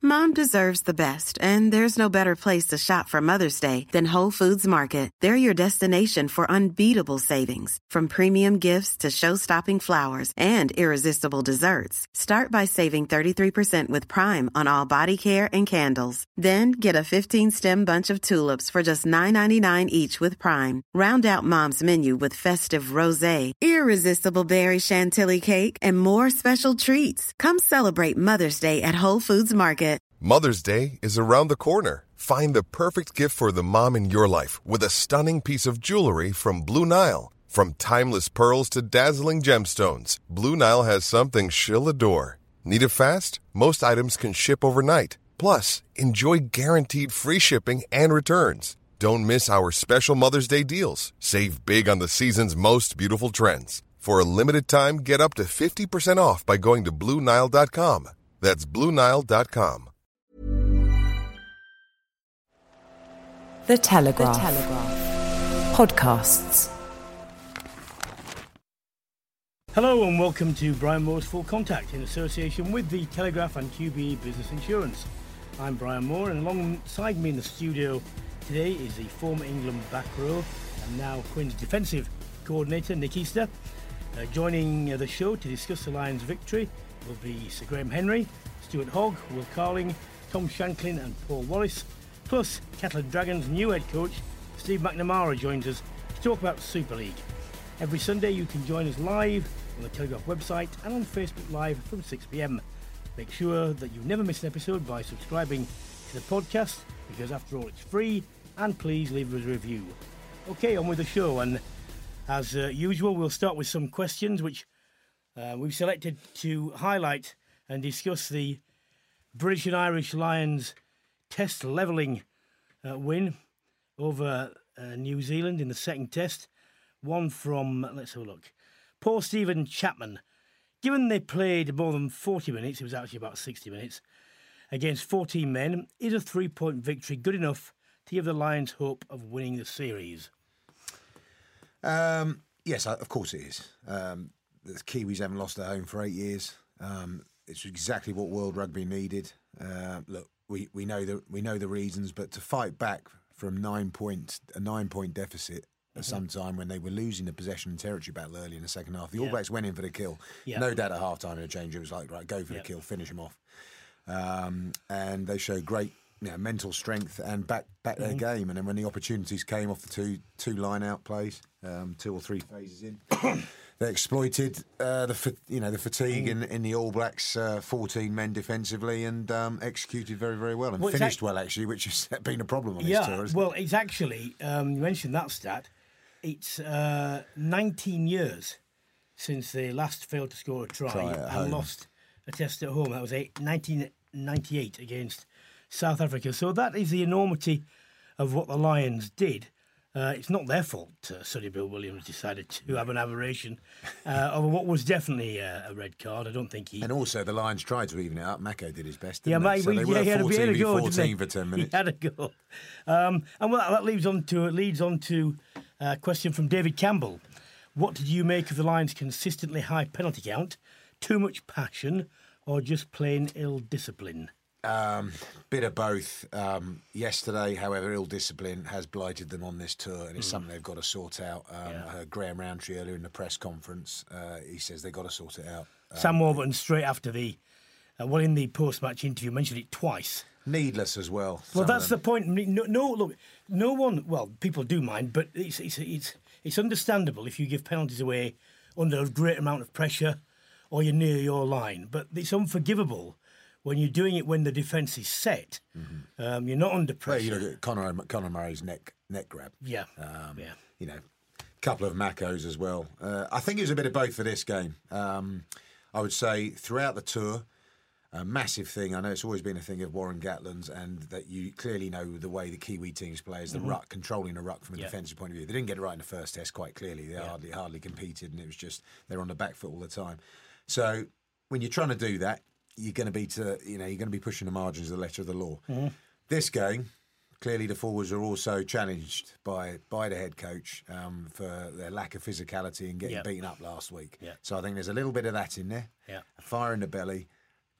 Mom deserves the best, and there's no better place to shop for Mother's Day than Whole Foods Market. They're your destination for unbeatable savings, from premium gifts to show-stopping flowers and irresistible desserts. Start by saving 33% with Prime on all body care and candles. Then get a 15-stem bunch of tulips for just $9.99 each with Prime. Round out Mom's menu with festive rosé, irresistible berry chantilly cake, and more special treats. Come celebrate Mother's Day at Whole Foods Market. Mother's Day is around the corner. Find the perfect gift for the mom in your life with a stunning piece of jewelry from Blue Nile. From timeless pearls to dazzling gemstones, Blue Nile has something she'll adore. Need it fast? Most items can ship overnight. Plus, enjoy guaranteed free shipping and returns. Don't miss our special Mother's Day deals. Save big on the season's most beautiful trends. For a limited time, get up to 50% off by going to BlueNile.com. That's BlueNile.com. The Telegraph. Podcasts. Hello and welcome to Brian Moore's Full Contact in association with The Telegraph and QBE Business Insurance. I'm Brian Moore, and alongside me in the studio today is the former England back row and now Quins defensive coordinator Nick Easter. Joining the show to discuss the Lions' victory will be Sir Graham Henry, Stuart Hogg, Will Carling, Tom Shanklin and Paul Wallace. Plus, Kettle and Dragons' new head coach, Steve McNamara, joins us to talk about Super League. Every Sunday you can join us live on the Telegraph website and on Facebook Live from 6pm. Make sure that you never miss an episode by subscribing to the podcast, because after all it's free, and please leave us a review. Okay, on with the show, and as usual we'll start with some questions which we've selected to highlight and discuss the British and Irish Lions test levelling win over New Zealand in the second test. One from, let's have a look, Paul Stephen Chapman. Given they played more than 40 minutes, it was actually about 60 minutes, against 14 men, is a 3-point victory good enough to give the Lions hope of winning the series? Yes, of course it is. The Kiwis haven't lost at home for 8 years. It's exactly what World Rugby needed. Look, we know the reasons, but to fight back from a 9-point deficit at some time when they were losing the possession and territory battle early in the second half, the All Blacks went in for the kill. No doubt at half time in a change it was like, right, go for the kill, finish him off. And they showed great mental strength and back their game. And then when the opportunities came off the two line out plays, 2 or 3 phases in, they exploited the fatigue in the All Blacks 14 men defensively and executed very, very well and finished well, actually, which has been a problem on this tour. Well, it's actually, you mentioned that stat, it's 19 years since they last failed to score a try and lost a test at home. That was 1998 against South Africa. So that is the enormity of what the Lions did. It's not their fault Sonny Bill Williams decided to have an aberration over what was definitely a red card. I don't think he... And also the Lions tried to even it up. Mako did his best, they were 14 for 10 minutes. He had a go. And that leads on to a question from David Campbell. What did you make of the Lions' consistently high penalty count? Too much passion or just plain ill discipline? Bit of both. Yesterday, however, ill discipline has blighted them on this tour, and it's something they've got to sort out. I heard Graham Roundtree earlier in the press conference. He says they've got to sort it out. Sam Warburton, straight after in the post-match interview, mentioned it twice. Needless as well. Well, that's the point. No one. Well, people do mind, but it's understandable if you give penalties away under a great amount of pressure or you're near your line. But it's unforgivable when you're doing it when the defence is set. You're not under pressure. Well, you look at Conor Murray's neck grab. Yeah. A couple of Makos as well. I think it was a bit of both for this game. I would say throughout the tour, a massive thing. I know it's always been a thing of Warren Gatland's, and that you clearly know the way the Kiwi teams play is the ruck, controlling the ruck from a defensive point of view. They didn't get it right in the first test quite clearly. They hardly competed, and it was just they're on the back foot all the time. So when you're trying to do that, you're going to be pushing the margins of the letter of the law. This game, clearly the forwards are also challenged by the head coach for their lack of physicality and getting beaten up last week. So I think there's a little bit of that in there. A fire in the belly.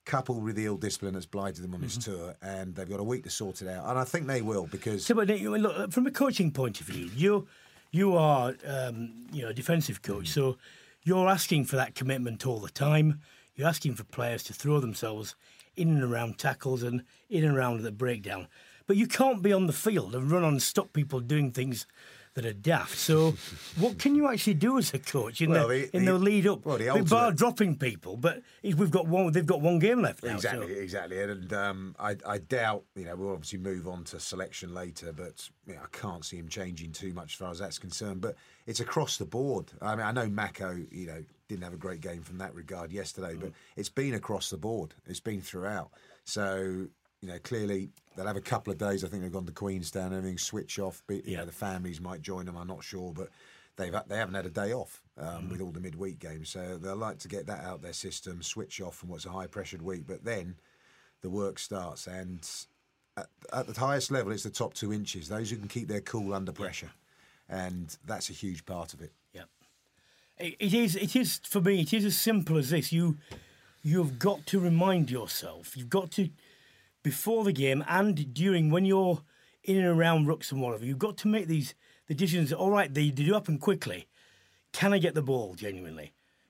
coupled with the ill discipline that's blighted them on this tour, and they've got a week to sort it out. And I think they will, because... So, but look, from a coaching point of view, you are a defensive coach, so you're asking for that commitment all the time. You're asking for players to throw themselves in and around tackles and in and around the breakdown. But you can't be on the field and run on and stop people doing things that are daft. So what can you actually do as a coach in the lead up? Well, bar dropping people, but they've got one game left now. Exactly. And I doubt, we'll obviously move on to selection later, but I can't see him changing too much as far as that's concerned. But it's across the board. I mean, I know Mako, didn't have a great game from that regard yesterday, but it's been across the board. It's been throughout. So... clearly they'll have a couple of days. I think they've gone to Queenstown and everything, switch off. The families might join them, I'm not sure, but they haven't had a day off with all the midweek games. So they'll like to get that out their system, switch off from what's a high-pressured week. But then the work starts, and at the highest level, it's the top 2 inches, those who can keep their cool under pressure. And that's a huge part of it. Yeah. It is, for me, it is as simple as this. You've got to remind yourself, you've got to... before the game and during, when you're in and around rucks and whatever, you've got to make these decisions. All right, they do happen quickly. Can I get the ball genuinely?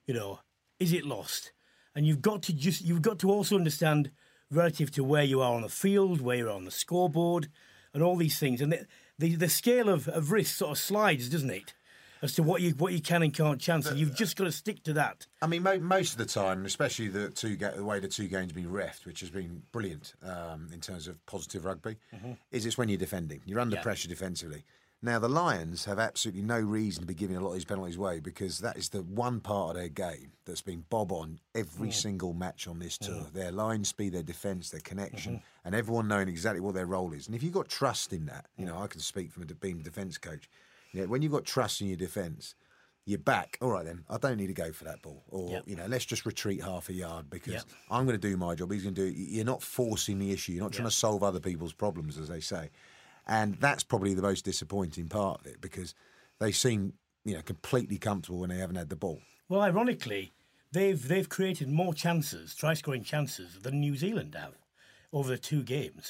Is it lost? And you've got to also understand relative to where you are on the field, where you're on the scoreboard, and all these things. And the scale of risk sort of slides, doesn't it? As to what you can and can't chance, and you've just got to stick to that. I mean, most of the time, especially the way the 2 games have been reffed, which has been brilliant in terms of positive rugby, is it's when you're defending. You're under pressure defensively. Now, the Lions have absolutely no reason to be giving a lot of these penalties away, because that is the one part of their game that's been bob on every single match on this tour. Their line speed, their defence, their connection, and everyone knowing exactly what their role is. And if you've got trust in that, I can speak from being a defence coach, when you've got trust in your defence, you're back. All right, then, I don't need to go for that ball. Or, let's just retreat half a yard because I'm going to do my job. He's going to do it. You're not forcing the issue. You're not trying to solve other people's problems, as they say. And that's probably the most disappointing part of it, because they seem, completely comfortable when they haven't had the ball. Well, ironically, they've created more chances, try-scoring chances, than New Zealand have over the 2 games.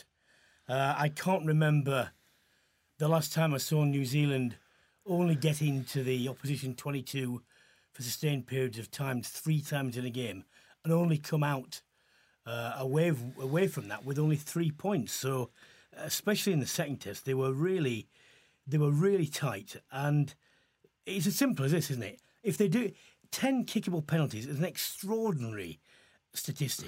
I can't remember the last time I saw New Zealand only get into the opposition 22 for sustained periods of time 3 times in a game, and only come out away from that with only 3 points. So, especially in the second test, they were really tight. And it's as simple as this, isn't it? If they do 10 kickable penalties, is an extraordinary statistic.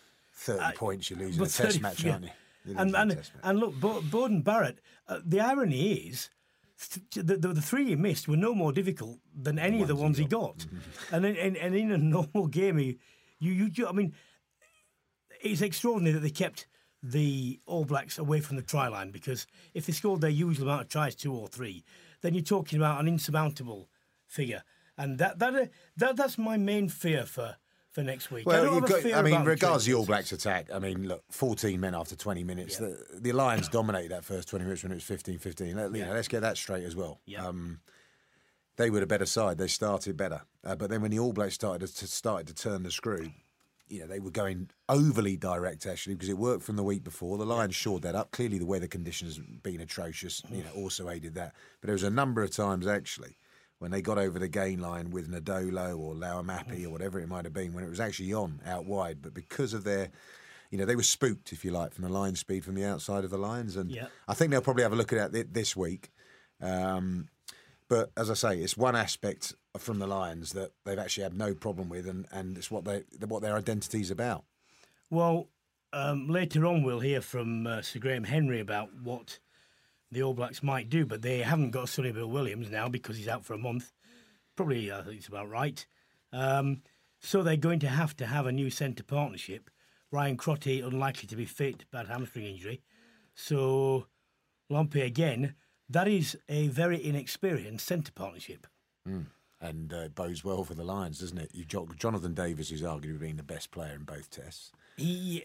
30 points you lose in a test match, aren't you? And look, Bowden Barrett, the irony is the 3 he missed were no more difficult than any of the ones he got. And in a normal game, I mean, it's extraordinary that they kept the All Blacks away from the try line, because if they scored their usual amount of tries, 2 or 3, then you're talking about an insurmountable figure. And that's my main fear for next week. Well, regardless of the All Blacks attack, I mean, look, 14 men after 20 minutes. Yeah. The Lions dominated that first 20 minutes when it was 15-15. Let's get that straight as well. Yeah. They were the better side. They started better. But then when the All Blacks started to turn the screw, they were going overly direct, actually, because it worked from the week before. The Lions shored that up. Clearly, the weather conditions being atrocious, also aided that. But there was a number of times, actually, when they got over the gain line with Nadolo or Lauamapi or whatever it might have been, when it was actually on out wide. But because of their, they were spooked, if you like, from the line speed from the outside of the Lions. And I think they'll probably have a look at that this week. But as I say, it's one aspect from the Lions that they've actually had no problem with, and it's what their identity's about. Well, later on we'll hear from Sir Graham Henry about what the All Blacks might do, but they haven't got Sonny Bill Williams now because he's out for a month. Probably, I think it's about right. So they're going to have a new centre partnership. Ryan Crotty unlikely to be fit, bad hamstring injury. So Lompe again. That is a very inexperienced centre partnership. And it bodes well for the Lions, doesn't it? You've got Jonathan Davis, who's arguably been the best player in both tests. His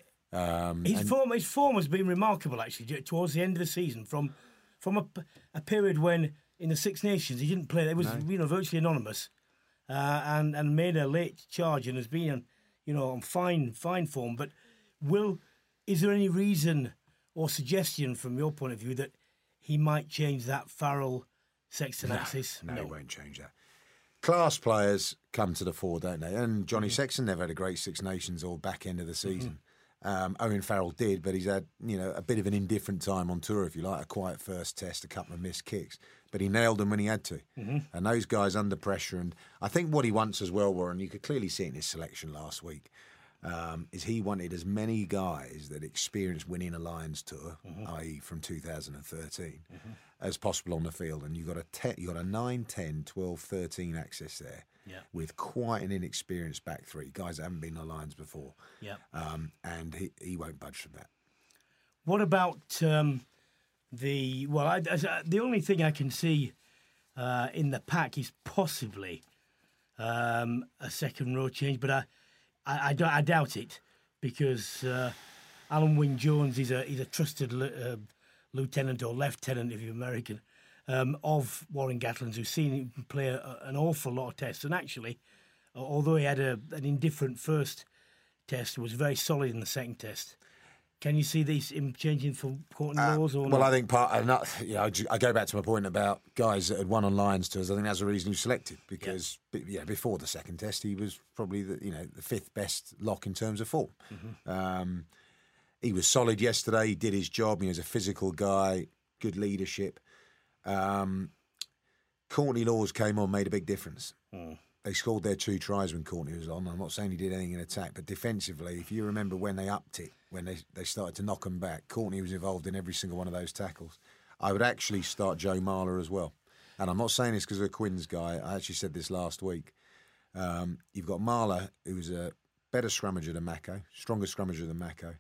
form has been remarkable, actually, towards the end of the season. From a period when in the Six Nations he didn't play, it was virtually anonymous, and made a late charge and has been on fine form. But is there any reason or suggestion from your point of view that he might change that Farrell-Sexton axis? No, he won't change that. Class players come to the fore, don't they? And Johnny Sexton never had a great Six Nations or back end of the season. Owen Farrell did, but he's had a bit of an indifferent time on tour, if you like, a quiet first test, a couple of missed kicks. But he nailed them when he had to. And those guys under pressure. And I think what he wants as well, Warren, you could clearly see it in his selection last week, is he wanted as many guys that experienced winning a Lions Tour, i.e. from 2013, as possible on the field. And you've got a 9, 10, 12, 13 axis there with quite an inexperienced back three, guys that haven't been in the Lions before. And he won't budge from that. What about the only thing I can see in the pack is possibly a second row change, but I doubt it, because Alan Wynne-Jones is a trusted lieutenant or lieutenant, if you're American, of Warren Gatland's, who's seen him play an awful lot of tests. And actually, although he had an indifferent first test, was very solid in the second test. Can you see these him changing for Courtney Lawes or not? Well, I think I go back to my point about guys that had won on Lions Tours. I think that's the reason he was selected, because before the second test he was probably the fifth best lock in terms of form. He was solid yesterday. He did his job. He was a physical guy, good leadership. Courtney Lawes came on, made a big difference. They scored their 2 tries when Courtney was on. I'm not saying he did anything in attack, but defensively, if you remember when they upped it, when they started to knock them back, Courtney was involved in every single one of those tackles. I would actually start Joe Marler as well. And I'm not saying this because of a Quins guy. I actually said this last week. You've got Marler, who's a better scrummager than Mako, stronger scrummager than Mako.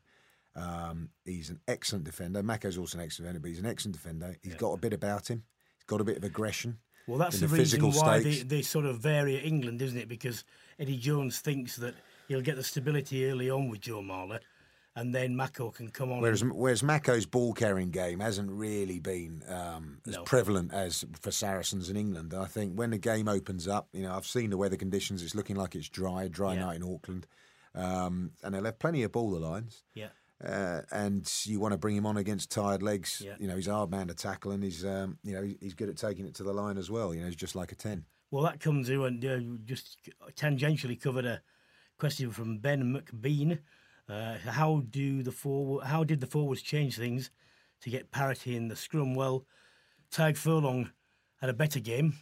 He's an excellent defender. Mako's also an excellent defender, but he's an excellent defender. He's got a bit about him. He's got a bit of aggression. Well, that's the reason why they sort of vary at England, isn't it? Because Eddie Jones thinks that he'll get the stability early on with Joe Marler, and then Mako can come on. Whereas Mako's ball-carrying game hasn't really been as prevalent as for Saracens in England. I think when the game opens up, I've seen the weather conditions. It's looking like it's dry night in Auckland, and they'll have plenty of ball, the Lions. Yeah. And you want to bring him on against tired legs. Yeah. He's a hard man to tackle, and he's he's good at taking it to the line as well. He's just like a 10. Well, that comes to, and just tangentially covered a question from Ben McBean. How did the forwards change things to get parity in the scrum? Well, Tadhg Furlong had a better game.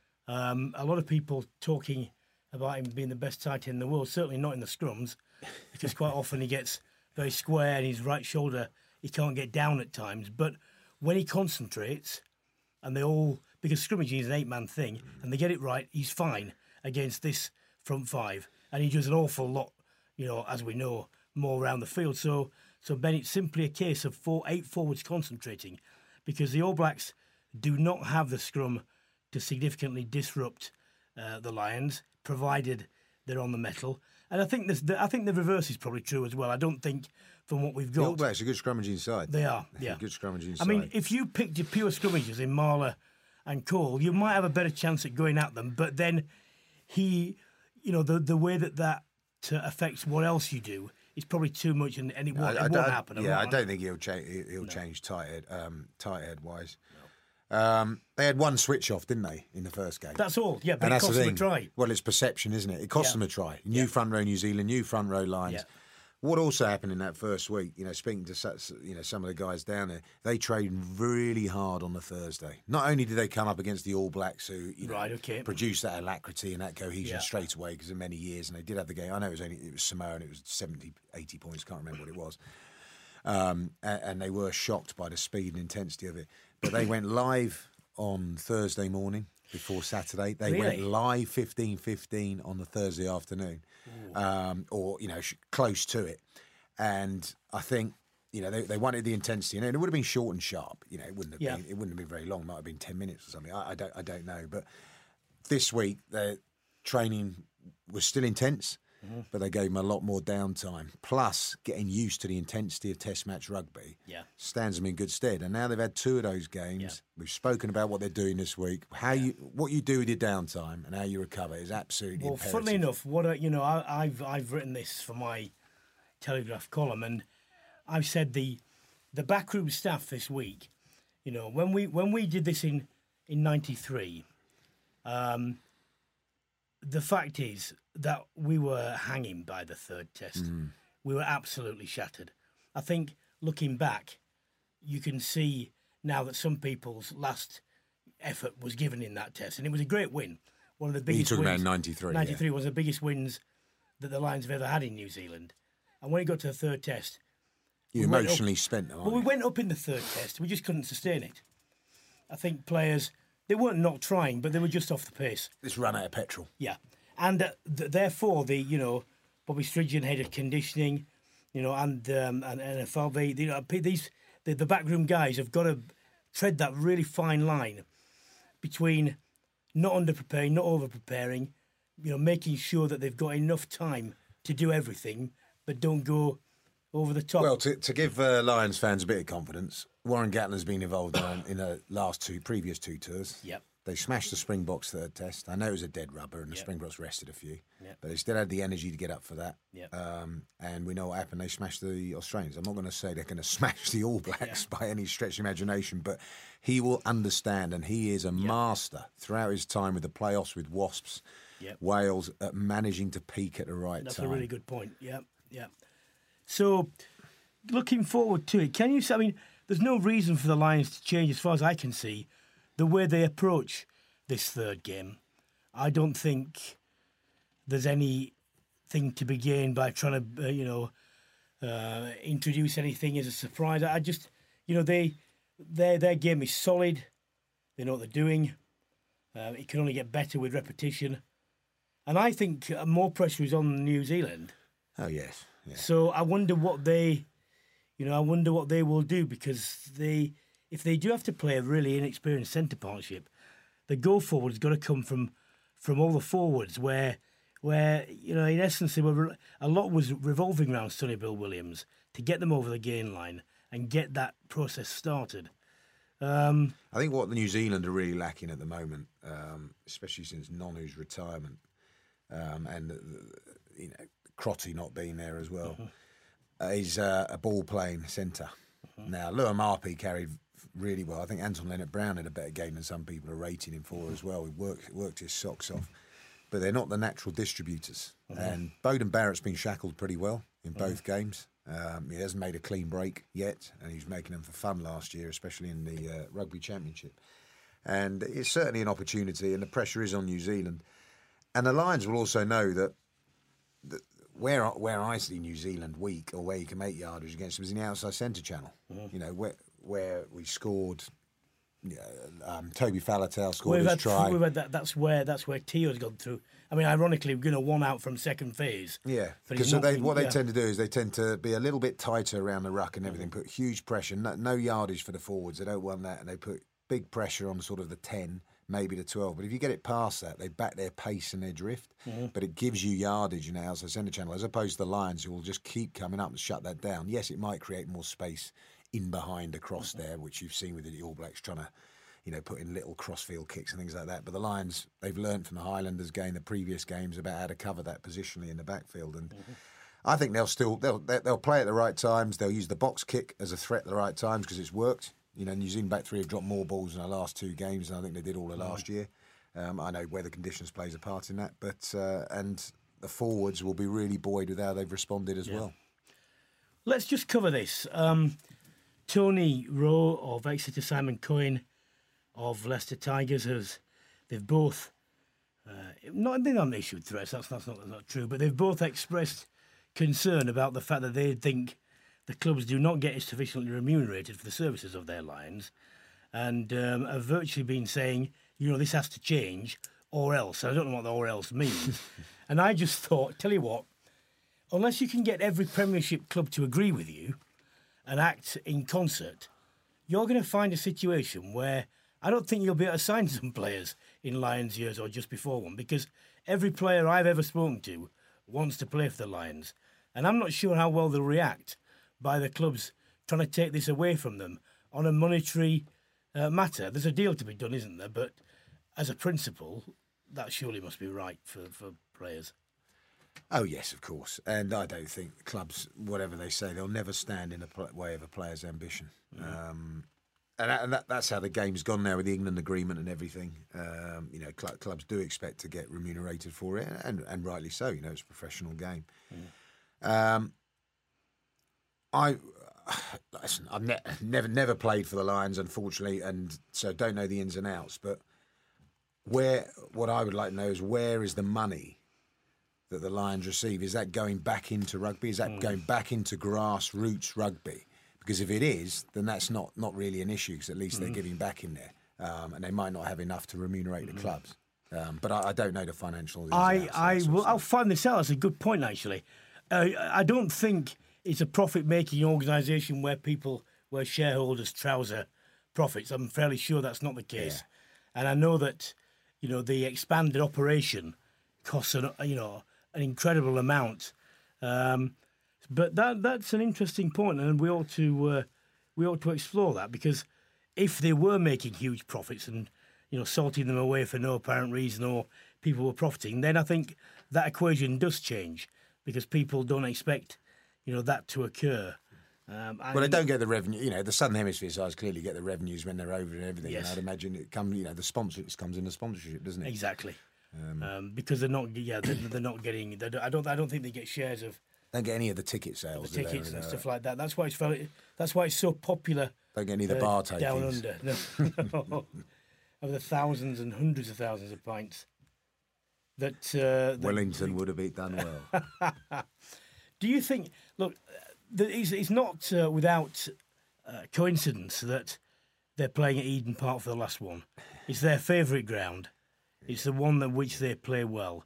A lot of people talking about him being the best tight end in the world. Certainly not in the scrums, because quite often he gets very square, and his right shoulder, he can't get down at times. But when he concentrates, and because scrimmaging is an 8-man thing, and they get it right, he's fine against this front 5. And he does an awful lot, as we know, more around the field. So Ben, it's simply a case of 8 forwards concentrating, because the All Blacks do not have the scrum to significantly disrupt the Lions, provided they're on the metal. And I think the reverse is probably true as well. I don't think, from what we've got, the All Blacks are a good scrummaging side. They are, yeah, good scrummaging side. I mean, if you picked your pure scrummagers in Marler and Cole, you might have a better chance at going at them. But then the way that affects what else you do is probably too much, and it won't happen. I don't think he'll change tight head wise. They had one switch off, didn't they, in the first game? That's all, yeah, but it cost them a try. Well, it's perception, isn't it? It cost them a try. New front row New Zealand, new front row Lions. Yeah. What also happened in that first week, speaking to some of the guys down there, they trained really hard on the Thursday. Not only did they come up against the All Blacks, who produced that alacrity and that cohesion straight away because of many years, and they did have the game. I know it was Samoa, and it was 70, 80 points, can't remember what it was. And they were shocked by the speed and intensity of it. But they went live on Thursday morning before Saturday. They went live 15:15 on the Thursday afternoon, or close to it. And I think they wanted the intensity, and it would have been short and sharp. It wouldn't have been very long. It might have been 10 minutes or something. I don't know. But this week their training was still intense. but they gave them a lot more downtime. Plus, getting used to the intensity of Test match rugby stands them in good stead. And now they've had 2 of those games. Yeah. We've spoken about what they're doing this week. What you do with your downtime and how you recover is absolutely imperative. Funnily enough, I've written this for my Telegraph column, and I've said the backroom staff this week. When we did this in '93. The fact is that we were hanging by the 3rd test. We were absolutely shattered. I think, looking back, you can see now that some people's last effort was given in that test, and it was a great win. One of the biggest wins. You're talking about 93. 93 was the biggest wins that the Lions have ever had in New Zealand. And when it got to the 3rd test... You emotionally spent them, we went up in the 3rd test. We just couldn't sustain it. I think players... They weren't not trying, but they were just off the pace. It's run out of petrol. Yeah. And therefore, Bobby Strigeon, head of conditioning, and NFL, the backroom guys have got to tread that really fine line between not under-preparing, not over-preparing, making sure that they've got enough time to do everything, but don't go over the top. Well, to give Lions fans a bit of confidence, Warren Gatland's been involved in the previous 2 tours. Yep. They smashed the Springboks 3rd test. I know it was a dead rubber and the Springboks rested a few, but they still had the energy to get up for that. Yep. And we know what happened. They smashed the Australians. I'm not going to say they're going to smash the All Blacks by any stretch of imagination, but he will understand, and he is a master throughout his time with the playoffs with Wasps, Wales, at managing to peak at the right time. That's a really good point. Yeah. So, looking forward to it, can you say, there's no reason for the Lions to change, as far as I can see, the way they approach this 3rd game. I don't think there's anything to be gained by trying to, introduce anything as a surprise. I just, their game is solid. They know what they're doing. It can only get better with repetition. And I think more pressure is on New Zealand. Oh, yes. Yeah. So I wonder what they will do, because if they do have to play a really inexperienced centre partnership, the go forward has got to come from all the forwards, where in essence a lot was revolving around Sonny Bill Williams to get them over the gain line and get that process started. I think what the New Zealand are really lacking at the moment, especially since Nonu's retirement, and Crotty not being there as well. Is a ball-playing centre. Now, Lua Marpi carried really well. I think Anton Leonard-Brown had a better game than some people are rating him for as well. He worked his socks off. But they're not the natural distributors. And Beauden Barrett's been shackled pretty well in both games. He hasn't made a clean break yet, and he's making them for fun last year, especially in the Rugby Championship. And it's certainly an opportunity, and the pressure is on New Zealand. And the Lions will also know that where I see New Zealand weak, or where you can make yardage against them, is in the outside centre channel. Where we scored. Toby Faletau scored his try. That's where Tio's gone through. Ironically, we're going to 1 out from second phase. Yeah, because they tend to do is they tend to be a little bit tighter around the ruck and everything, put huge pressure, no yardage for the forwards. They don't want that, and they put big pressure on sort of the 10, maybe the 12. But if you get it past that, they back their pace and their drift. But it gives you yardage in the outside centre channel, as opposed to the Lions, who will just keep coming up and shut that down. Yes, it might create more space in behind across there, which you've seen with the All Blacks trying to, put in little crossfield kicks and things like that. But the Lions, they've learned from the Highlanders game, the previous games, about how to cover that positionally in the backfield. And I think they'll play at the right times. They'll use the box kick as a threat at the right times, because it's worked. New Zealand back three have dropped more balls in the last 2 games than I think they did all of last year. I know weather conditions plays a part in that, but and the forwards will be really buoyed with how they've responded as well. Let's just cover this. Tony Rowe of Exeter, Simon Cohen of Leicester Tigers, they've both they haven't issued threats. That's not true, but they've both expressed concern about the fact that they think the clubs do not get sufficiently remunerated for the services of their Lions, and have virtually been saying, this has to change, or else. I don't know what the or else means. And I just thought, tell you what, unless you can get every Premiership club to agree with you and act in concert, you're going to find a situation where I don't think you'll be able to sign some players in Lions years or just before one, because every player I've ever spoken to wants to play for the Lions. And I'm not sure how well they'll react by the clubs trying to take this away from them on a monetary matter. There's a deal to be done, isn't there? But as a principle, that surely must be right for players. Oh, yes, of course. And I don't think clubs, whatever they say, they'll never stand in the way of a player's ambition. And that's how the game's gone now with the England agreement and everything. Clubs do expect to get remunerated for it, and rightly so. It's a professional game. I've never played for the Lions, unfortunately, and so don't know the ins and outs. But what I would like to know is, where is the money that the Lions receive? Is that going back into rugby? Is that going back into grassroots rugby? Because if it is, then that's not really an issue, because at least they're giving back in there. And they might not have enough to remunerate the clubs. But I don't know the financial. I'll find this out. That's a good point, actually. I don't think it's a profit-making organisation where shareholders trouser profits. I'm fairly sure that's not the case. Yeah. And I know that, the expanded operation costs an incredible amount. But that's an interesting point, and we ought to explore that, because if they were making huge profits and salting them away for no apparent reason, or people were profiting, then I think that equation does change, because people don't expect that to occur. Well, they don't get the revenue. The Southern Hemisphere sides clearly get the revenues when they're over and everything. Yes. And I'd imagine it comes. The sponsors comes in the sponsorship, doesn't it? Exactly. Because they're not. Yeah, they're not getting. I don't think they get shares of. Don't get any of the ticket sales. The tickets and stuff like that. That's why it's so popular. Don't get any of the bar takings. Down under. No. Of the thousands and hundreds of thousands of pints that Wellington would have done well. Do you think? Look, it's not without coincidence that they're playing at Eden Park for the last one. It's their favourite ground. It's the one that which they play well.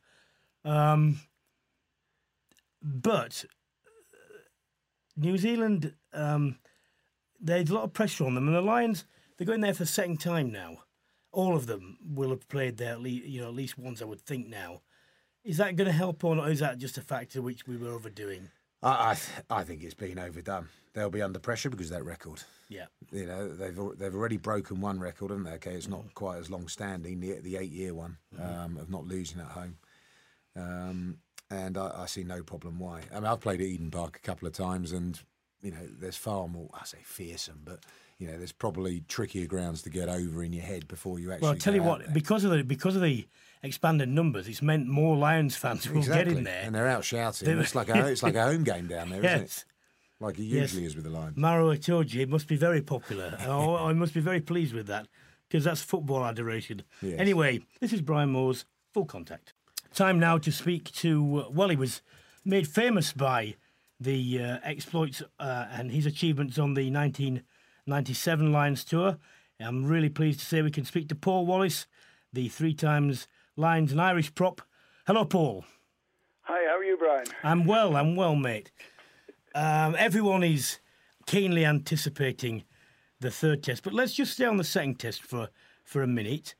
But New Zealand, there's a lot of pressure on them, and the Lions, they're going there for the second time now. All of them will have played there at least once, I would think now. Is that going to help, or not? Is that just a factor which we were overdoing? I think it's been overdone. They'll be under pressure because of that record. Yeah, they've already broken one record, haven't they? Okay, it's not quite as long standing, the 8-year one of not losing at home. And I see no problem why. I mean, I've played at Eden Park a couple of times, and there's far more. I say fearsome, but there's probably trickier grounds to get over in your head before you actually. Well, I'll tell you what, there. because of the expanded numbers, it's meant more Lions fans will get in there, and they're out shouting. It's like a home game down there, isn't it? Like it usually is with the Lions. Maro Itoje must be very popular. I must be very pleased with that, because that's football adoration. Yes. Anyway, this is Brian Moore's Full Contact. Time now to speak to, he was made famous by the exploits and his achievements on the 1997 Lions tour. I'm really pleased to say we can speak to Paul Wallace, the 3 times Lions and Irish prop. Hello, Paul. Hi, how are you, Brian? I'm well, mate. Everyone is keenly anticipating the third test, but let's just stay on the second test for a minute.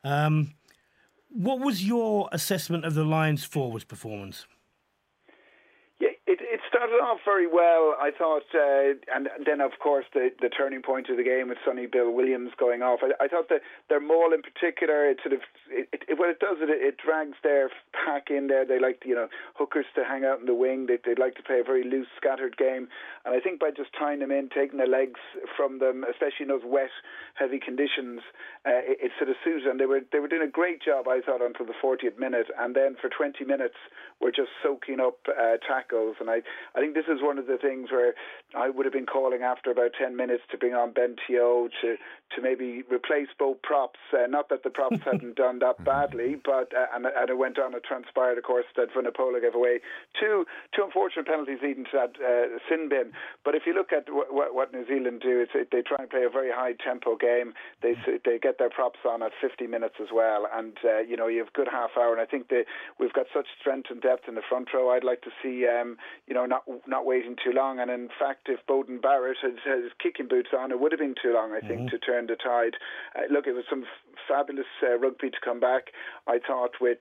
What was your assessment of the Lions' forwards' performance? Yeah, it started off very well, I thought, and then, of course, the turning point of the game with Sonny Bill Williams going off. I thought that their maul in particular, what it does, it drags their pack in there. They like, hookers to hang out in the wing. They'd like to play a very loose, scattered game. And I think by just tying them in, taking the legs from them, especially in those wet, heavy conditions, it sort of suited them. They were doing a great job, I thought, until the 40th minute. And then for 20 minutes, we're just soaking up tackles. And I think this is one of the things where I would have been calling after about 10 minutes to bring on Ben Teo to maybe replace both props. Not that the props hadn't done that badly, but and it went on. It transpired, of course, that Vunipola gave away two unfortunate penalties leading to that sin bin. But if you look at what New Zealand do, they try and play a very high tempo game. They get their props on at 50 minutes as well, and you have a good half hour. And I think we've got such strength and depth in the front row. I'd like to see not not waiting too long. And in fact, if Bowden Barrett had his kicking boots on, it would have been too long, I think, to turn the tide. Look, it was some fabulous rugby to come back. I thought with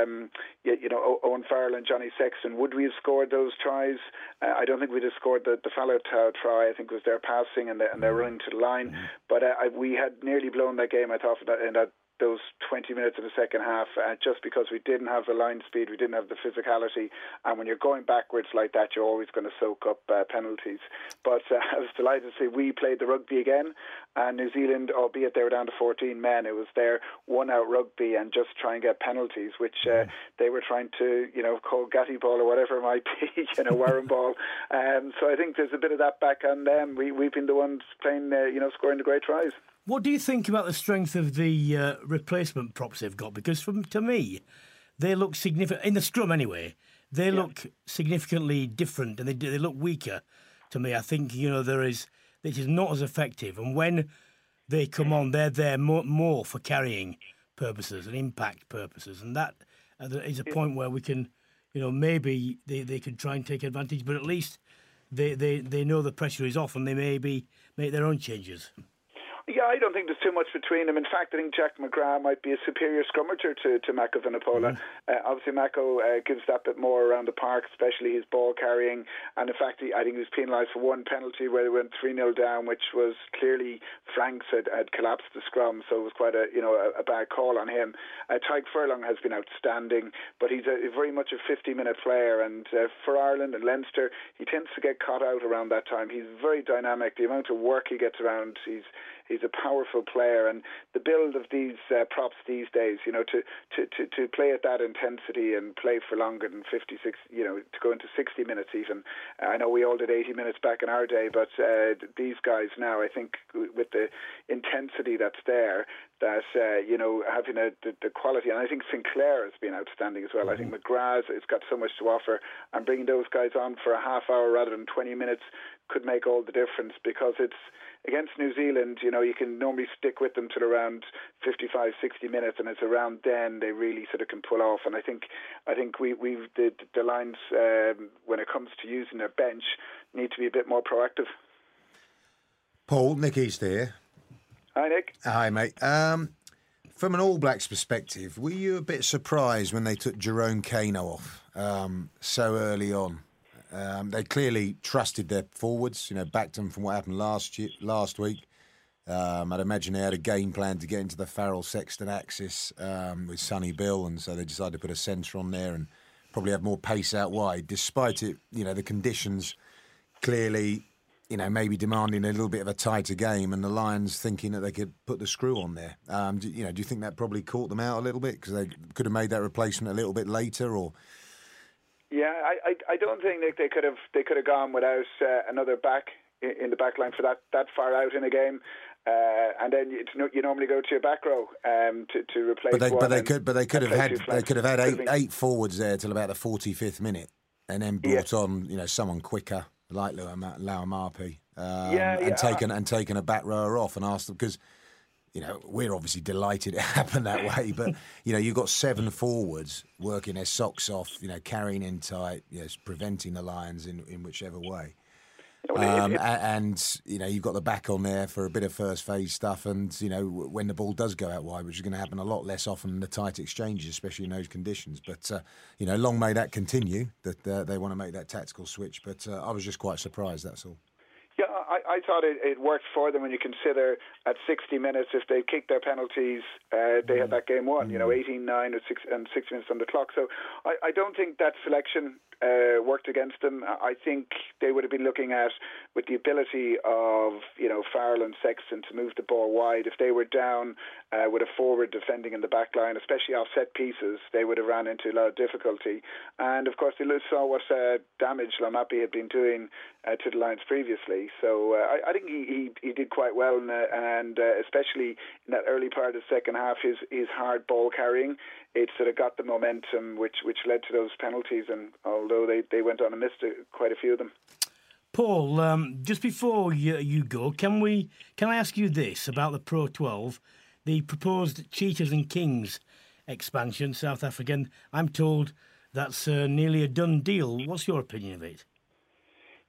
Owen Farrell and Johnny Sexton, would we have scored those tries? I don't think we'd have scored the Fallow try. I think it was their passing and their running to the line. But we had nearly blown that game, I thought, in those 20 minutes of the second half, just because we didn't have the line speed, we didn't have the physicality, and when you're going backwards like that, you're always going to soak up penalties. But I was delighted to see we played the rugby again, and New Zealand, albeit they were down to 14 men, it was their one-out rugby and just try and get penalties, which they were trying to, call Gatty ball or whatever it might be, Warren ball. So I think there's a bit of that back on them. We've been the ones playing, scoring the great tries. What do you think about the strength of the replacement props they've got? Because to me, they look significant, in the scrum anyway, they look significantly different and they look weaker to me. I think, it is not as effective. And when they come on, they're there more for carrying purposes and impact purposes. And that is a point where we can, maybe they could try and take advantage, but at least they know the pressure is off and they maybe make their own changes. Yeah, I don't think there's too much between them. In fact, I think Jack McGrath might be a superior scrummager to Mako Vunipola. Obviously, Mako gives that bit more around the park, especially his ball carrying. And in fact, I think he was penalised for one penalty where they went 3-0 down, which was clearly Franks had collapsed the scrum, so it was quite a bad call on him. Tyke Furlong has been outstanding, but he's very much a 50-minute player. And for Ireland and Leinster, he tends to get caught out around that time. He's very dynamic. The amount of work he gets around, he's a powerful player, and the build of these props these days, to play at that intensity and play for longer than 56, to go into 60 minutes even. I know we all did 80 minutes back in our day, but these guys now, I think, with the intensity that's there, that having the quality, and I think Sinclair has been outstanding as well. I think McGrath has got so much to offer, and bringing those guys on for a half hour rather than 20 minutes could make all the difference, because it's against New Zealand, you can normally stick with them till around 55, 60 minutes, and it's around then they really sort of can pull off. And I think we've the Lions, when it comes to using their bench, need to be a bit more proactive. Paul, Nick East here. Hi, Nick. Hi, mate. From an All Blacks perspective, were you a bit surprised when they took Jerome Kano off so early on? They clearly trusted their forwards, backed them from what happened last week. I'd imagine they had a game plan to get into the Farrell-Sexton axis with Sonny Bill, and so they decided to put a centre on there and probably have more pace out wide, despite it, the conditions clearly, maybe demanding a little bit of a tighter game, and the Lions thinking that they could put the screw on there. Do you think that probably caught them out a little bit because they could have made that replacement a little bit later, or? Yeah, I don't think, Nick, they could have gone without another back in the back line for that far out in a game, and then you normally go to your back row to replace. But they could have had eight forwards there till about the 45th minute, and then brought on someone quicker like Lauamapi, and taken a back rower off and asked them, because we're obviously delighted it happened that way, but, you've got 7 forwards working their socks off, carrying in tight, preventing the Lions in whichever way. And you've got the back on there for a bit of first phase stuff, and, when the ball does go out wide, which is going to happen a lot less often in the tight exchanges, especially in those conditions. But, long may that continue, that they want to make that tactical switch. But I was just quite surprised, that's all. Yeah, I thought it worked for them when you consider at 60 minutes, if they kicked their penalties, they had that game won, 18-9 and 6 minutes on the clock. So I don't think that selection worked against them. I think they would have been looking at, with the ability of, Farrell and Sexton to move the ball wide, if they were down with a forward defending in the back line, especially off set pieces, they would have ran into a lot of difficulty. And of course, they saw what damage Lauamapi had been doing to the Lions previously. So I think he did quite well, and especially in that early part of the second half, his hard ball carrying, it sort of got the momentum which led to those penalties, and although they went on and missed quite a few of them. Paul, just before you go, can I ask you this about the Pro 12, the proposed Cheetahs and Kings expansion, South African? I'm told that's nearly a done deal. What's your opinion of it?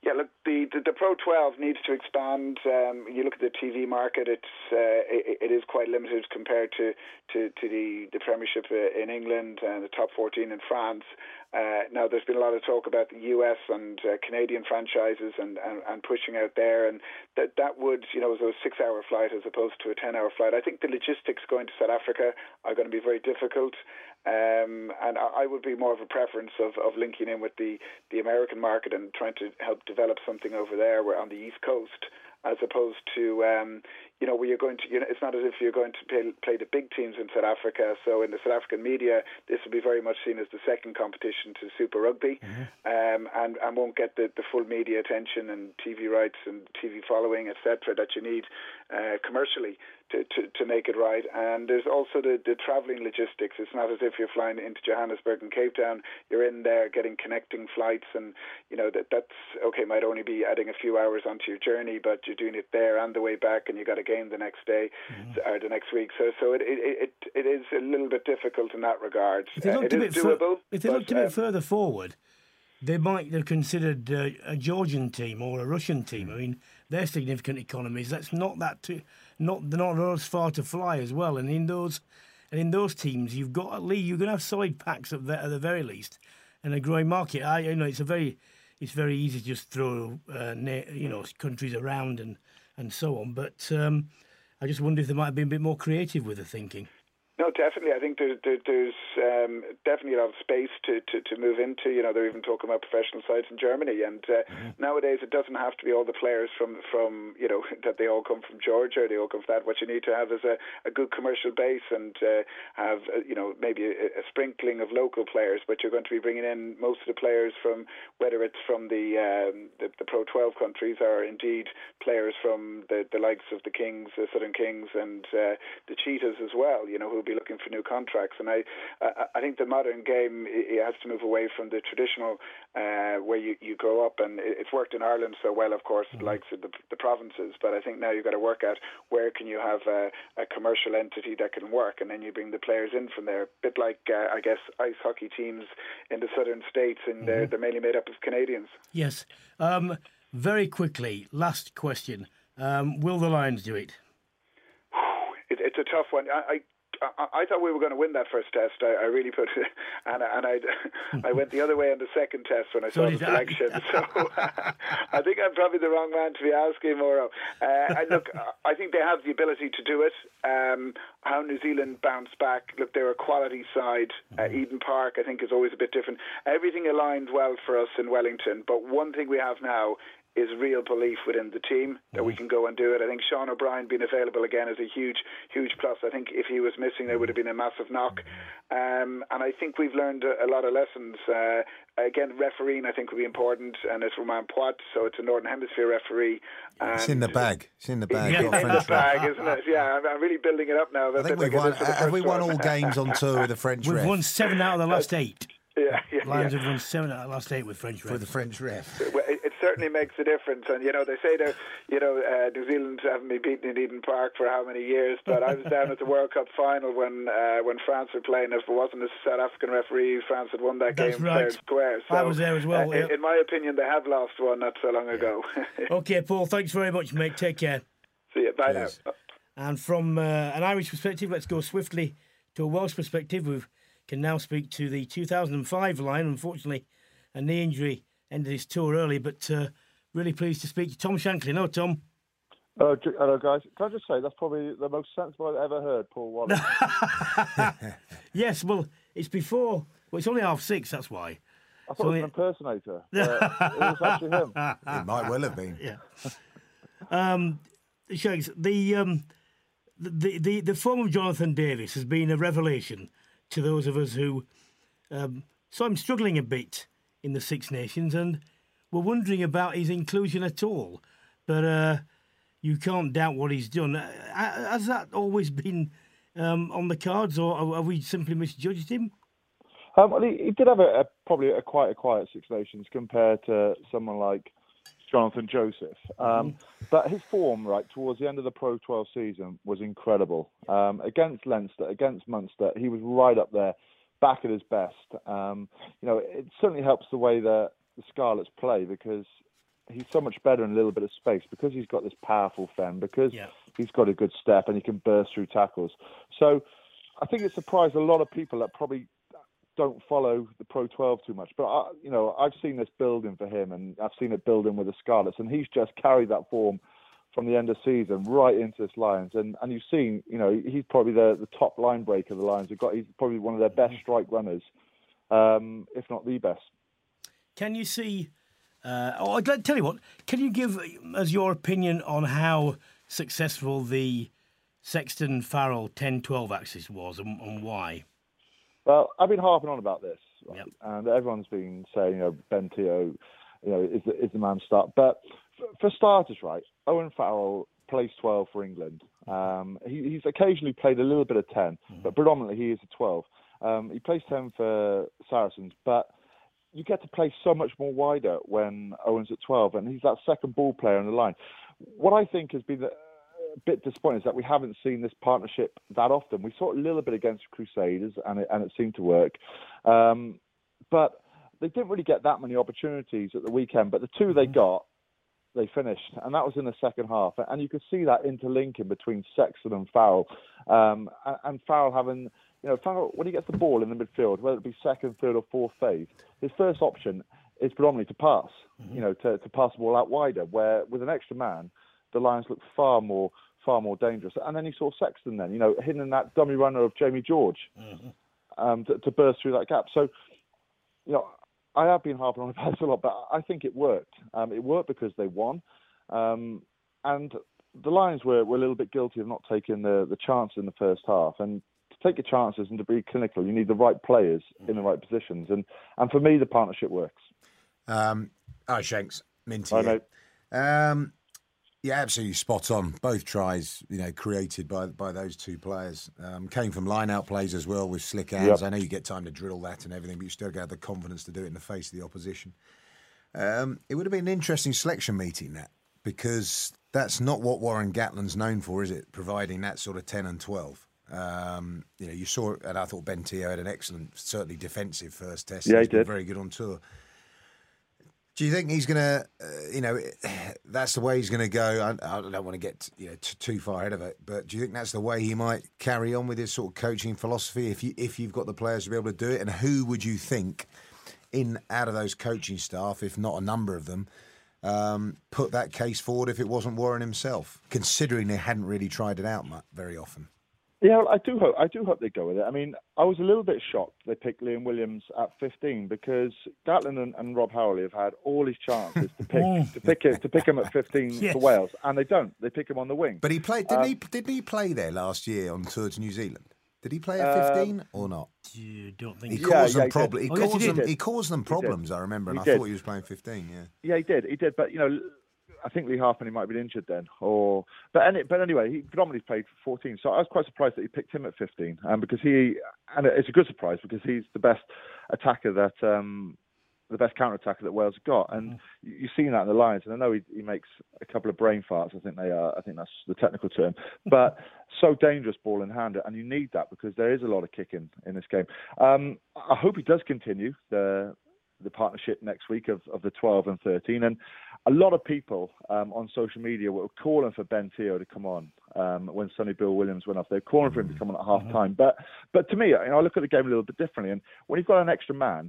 Yeah, look, the Pro 12 needs to expand. You look at the TV market; it is quite limited compared to the Premiership in England and the top 14 in France. Now, there's been a lot of talk about the US and Canadian franchises and pushing out there, and that would, as a 6-hour flight as opposed to a 10-hour flight. I think the logistics going to South Africa are going to be very difficult. And I would be more of a preference of linking in with the American market and trying to help develop something over there on the East Coast, as opposed to, where you're going to, it's not as if you're going to play the big teams in South Africa. So in the South African media, this will be very much seen as the second competition to Super Rugby, and won't get the full media attention and TV rights and TV following, etc., that you need commercially to make it right. And there's also the travelling logistics. It's not as if you're flying into Johannesburg and Cape Town. You're in there getting connecting flights, and that's okay. Might only be adding a few hours onto your journey, but you're doing it there and the way back, and you got a game the next day or the next week. So it is a little bit difficult in that regard. If they looked a bit further forward, they might have considered a Georgian team or a Russian team. I mean, they're significant economies. That's not as far to fly as well. And in those teams, you're going to have side packs at the very least, and a growing market. It's very easy to just throw countries around and so on. But I just wonder if they might have been a bit more creative with the thinking. No, definitely. I think there's definitely a lot of space to move into. They're even talking about professional sides in Germany, and nowadays it doesn't have to be all the players from that they all come from Georgia, or they all come from that. What you need to have is a good commercial base, and have maybe a sprinkling of local players. But you're going to be bringing in most of the players from, whether it's from the Pro 12 countries, or indeed players from the likes of the Kings, the Southern Kings, and the Cheetahs as well. Who'll be looking for new contracts. And I think the modern game, it has to move away from the traditional where you grow up, and it's worked in Ireland so well, of course, likes of the provinces. But I think now you've got to work out where can you have a commercial entity that can work, and then you bring the players in from there. A bit like I guess ice hockey teams in the southern states, and they're mainly made up of Canadians. Yes. Very quickly, last question: will the Lions do it? It's a tough one. I thought we were going to win that first test. I really put it, and I went the other way on the second test when I saw the selection. So I think I'm probably the wrong man to be asking, Mauro. Look, I think they have the ability to do it. How New Zealand bounced back, look, they're a quality side. Eden Park, I think, is always a bit different. Everything aligned well for us in Wellington, but one thing we have now is real belief within the team that we can go and do it. I think Sean O'Brien being available again is a huge, huge plus. I think if he was missing, there would have been a massive knock. And I think we've learned a lot of lessons. Again, refereeing, I think, will be important, and it's Romain Poit, so it's a Northern Hemisphere referee. It's in the bag. It's in the bag. Yeah, in the bag, isn't it? Yeah, I'm really building it up now. I think we've won. Have we won all games on tour with the French ref? We've won 7 out of the last 8. Yeah. Lions have won 7 out of the last 8 with French ref. With the French ref. It certainly makes a difference. And, they say that, New Zealand haven't been beaten in Eden Park for how many years, but I was down at the World Cup final when France were playing. If it wasn't a South African referee, France had won that game fair and square. So, I was there as well. In my opinion, they have lost one not so long ago. OK, Paul, thanks very much, mate. Take care. See you. Bye now. And from an Irish perspective, let's go swiftly to a Welsh perspective. We can now speak to the 2005 Lion. Unfortunately, a knee injury ended his tour early, but really pleased to speak to Tom Shankly. No, Tom. Hello, guys. Can I just say that's probably the most sensible I've ever heard, Paul Wallace. Yes, well, it's before. Well, it's only 6:30. That's why. I thought it was an impersonator. It was actually him. It might well have been. Yeah. Shakes, the form of Jonathan Davies has been a revelation to those of us who saw him struggling a bit in the Six Nations and were wondering about his inclusion at all. But you can't doubt what he's done. Has that always been on the cards, or have we simply misjudged him? Well, he did have probably quite a quiet Six Nations compared to someone like Jonathan Joseph. But his form, right, towards the end of the Pro 12 season was incredible. Against Leinster, against Munster, he was right up there, back at his best. It certainly helps the way that the Scarlets play, because he's so much better in a little bit of space because he's got this powerful fem, because he's got a good step and he can burst through tackles. So I think it surprised a lot of people that probably don't follow the Pro 12 too much. But, I've seen this building for him, and I've seen it building with the Scarlets, and he's just carried that form from the end of season right into this Lions. And you've seen, he's probably the top line breaker the Lions have got. He's probably one of their best strike runners, if not the best. Can you see... I'd tell you what, can you give us your opinion on how successful the Sexton-Farrell 10-12 axis was and why? Well, I've been harping on about this, right? And everyone's been saying, Ben Teo, is the man to start. But for starters, right, Owen Farrell plays 12 for England. He's occasionally played a little bit of 10, but predominantly he is a 12. He plays 10 for Saracens, but you get to play so much more wider when Owen's at 12, and he's that second ball player on the line. What I think has been a bit disappointing is that we haven't seen this partnership that often. We saw it a little bit against Crusaders, and it seemed to work. But they didn't really get that many opportunities at the weekend, but the two they got, they finished, and that was in the second half. And you could see that interlinking between Sexton and Farrell, and Farrell having... Farrell, when he gets the ball in the midfield, whether it be second, third or fourth phase, his first option is predominantly to pass, to pass the ball out wider, where with an extra man, the Lions look far more dangerous. And then he saw Sexton then, hitting that dummy runner of Jamie George to burst through that gap. So, I have been harping on about this a lot, but I think it worked. It worked because they won. And the Lions were a little bit guilty of not taking the chance in the first half. And to take your chances and to be clinical, you need the right players in the right positions. And for me, the partnership works. Hi, Shanks. Minty. I know. Yeah, absolutely spot on. Both tries, created by those two players. Came from line-out plays as well with slick hands. Yep. I know you get time to drill that and everything, but you still have the confidence to do it in the face of the opposition. It would have been an interesting selection meeting, that, because that's not what Warren Gatland's known for, is it? Providing that sort of 10 and 12. You saw it, and I thought Ben Teo had an excellent, certainly defensive first test. Yeah, he did. Very good on tour. Do you think he's going to, that's the way he's going to go? I don't want to get too far ahead of it, but do you think that's the way he might carry on with his sort of coaching philosophy if you've got the players to be able to do it? And who would you think out of those coaching staff, if not a number of them, put that case forward if it wasn't Warren himself, considering they hadn't really tried it out very often? Yeah, I do hope they go with it. I mean, I was a little bit shocked they picked Liam Williams at 15 because Gatland and Rob Howley have had all his chances to pick him at 15 for Wales, and they don't. They pick him on the wing. But he played. Didn't he play there last year on tour to New Zealand? Did he play at 15 or not? You don't think he caused them problems? He caused them problems. I remember, and I thought he was playing 15. Yeah, he did. But I think Lee Halfpenny might have been injured then, but anyway, he predominantly played for 14. So I was quite surprised that he picked him at 15, because and it's a good surprise because he's the best attacker the best counter attacker that Wales have got, and you've seen that in the Lions. And I know he makes a couple of brain farts. I think that's the technical term, but so dangerous ball in hand, and you need that because there is a lot of kicking in this game. I hope he does continue the partnership next week of the 12 and 13. And a lot of people on social media were calling for Ben Teo to come on when Sonny Bill Williams went off. They were calling for him to come on at half time. But to me, I look at the game a little bit differently. And when you've got an extra man,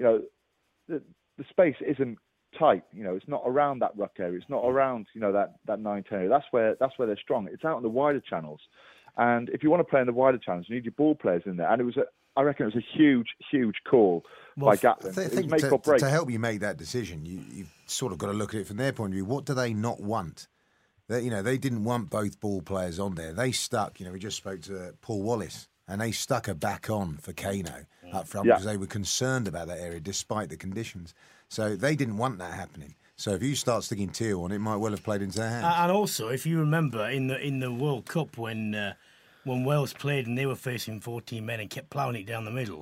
the space isn't tight. It's not around that ruck area. It's not around that 9-10 area. That's where they're strong. It's out in the wider channels. And if you want to play in the wider channels, you need your ball players in there. And I reckon it was a huge call by Gatland. I think to help you make that decision, you've sort of got to look at it from their point of view. What do they not want? They didn't want both ball players on there. They stuck, we just spoke to Paul Wallace, and they stuck a back on for Kano up front because they were concerned about that area despite the conditions. So they didn't want that happening. So if you start sticking Teo on, it might well have played into their hands. And also, if you remember in the World Cup when Wales played and they were facing 14 men and kept ploughing it down the middle,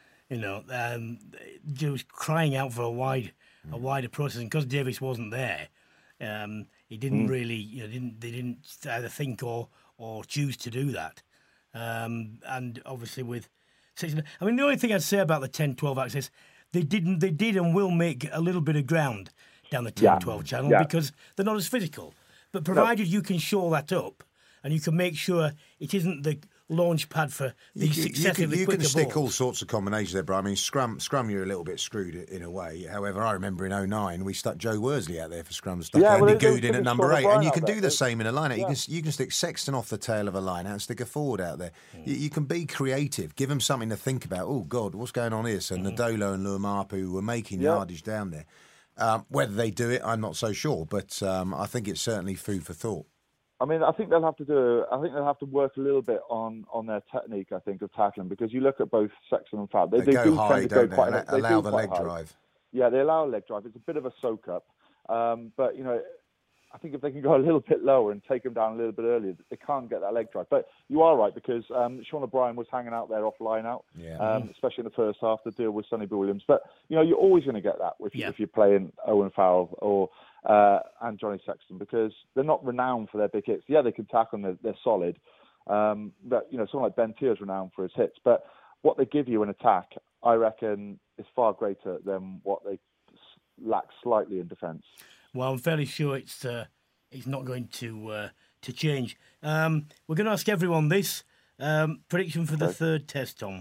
they was crying out for a wider process. And because Davis wasn't there, he didn't really, they didn't either think or choose to do that. And obviously with Sexton, the only thing I'd say about the 10-12 access, they did and will make a little bit of ground down the 10-12 channel because they're not as physical. But provided you can shore that up and you can make sure it isn't the launch pad for the successively quicker balls. You can stick all sorts of combinations there, Brian. I mean, scrum, you're a little bit screwed in a way. However, I remember in 2009 we stuck Joe Worsley out there for scrum, stuck Andy Goodin at number 8, and you can do the same in a line-out. You can stick Sexton off the tail of a line-out and stick a forward out there. You can be creative, give them something to think about. Oh, God, what's going on here? So Nadolo and Luamapu were making yardage down there. Whether they do it, I'm not so sure, but I think it's certainly food for thought. I mean, I think they'll have to work a little bit on their technique. I think of tackling, because you look at both Sexton and Fab. They go do high, tend to don't go quite. they? Allow the leg drive. Yeah, they allow a leg drive. It's a bit of a soak up, but I think if they can go a little bit lower and take them down a little bit earlier, they can't get that leg drive. But you are right, because Sean O'Brien was hanging out there off line out, especially in the first half to deal with Sonny Bill Williams. But you're always going to get that if you're playing Owen Farrell or and Johnny Sexton, because they're not renowned for their big hits. Yeah, they can tackle and they're solid. But someone like Ben Tear's renowned for his hits. But what they give you in attack, I reckon, is far greater than what they lack slightly in defence. Well, I'm fairly sure it's not going to change. We're going to ask everyone this prediction for the third test, Tom.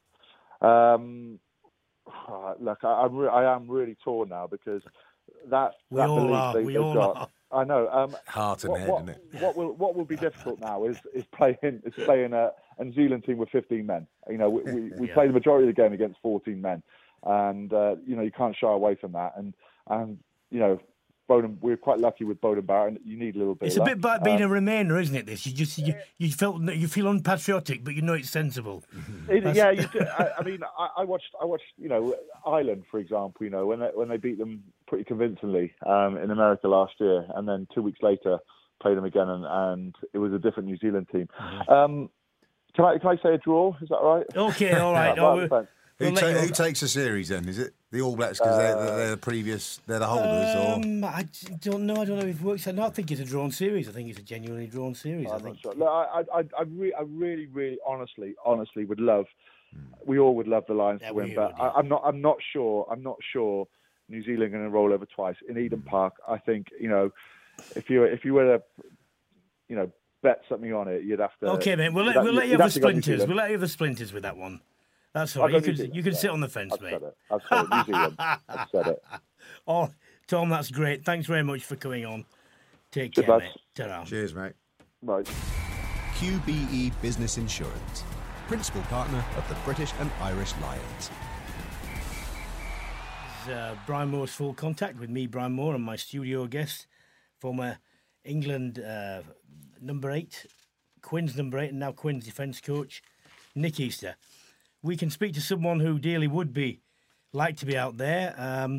Look, I am really torn now, because that belief they've got. I know. Heart and head, isn't it? What will be difficult now is playing a New Zealand team with 15 men. We play the majority of the game against 14 men, and you can't shy away from that. And we're quite lucky with Bowden Barrett, and you need a little bit. It's a bit like being a Remainer, isn't it? This you feel unpatriotic, but you know it's sensible. You do. I mean, I watched Ireland, for example. When they beat them pretty convincingly in America last year, and then 2 weeks later played them again, and it was a different New Zealand team. Can I say a draw? Is that all right? Okay, all right. Who takes the series then? Is it the All Blacks because they're the holders? Or I don't know if it works. I don't think it's a drawn series. I think it's a genuinely drawn series. I'm not sure. Look, I really, honestly would love. We all would love the Lions to win, but I'm not sure. New Zealand are going to roll over twice in Eden Park. I think if you were to bet something on it, you'd have to. Okay, mate. We'll let you have the splinters. We'll let you have the splinters with that one. That's all right. You can sit on the fence, mate. I've said it. New Zealand. I've said it. Oh, Tom, that's great. Thanks very much for coming on. Take care, mate. Ta-ra. Cheers, mate. Right. QBE Business Insurance, principal partner of the British and Irish Lions. Brian Moore's Full Contact with me, Brian Moore, and my studio guest, former England number 8, Quins number 8, and now Quins defence coach, Nick Easter. We can speak to someone who dearly would like to be out there.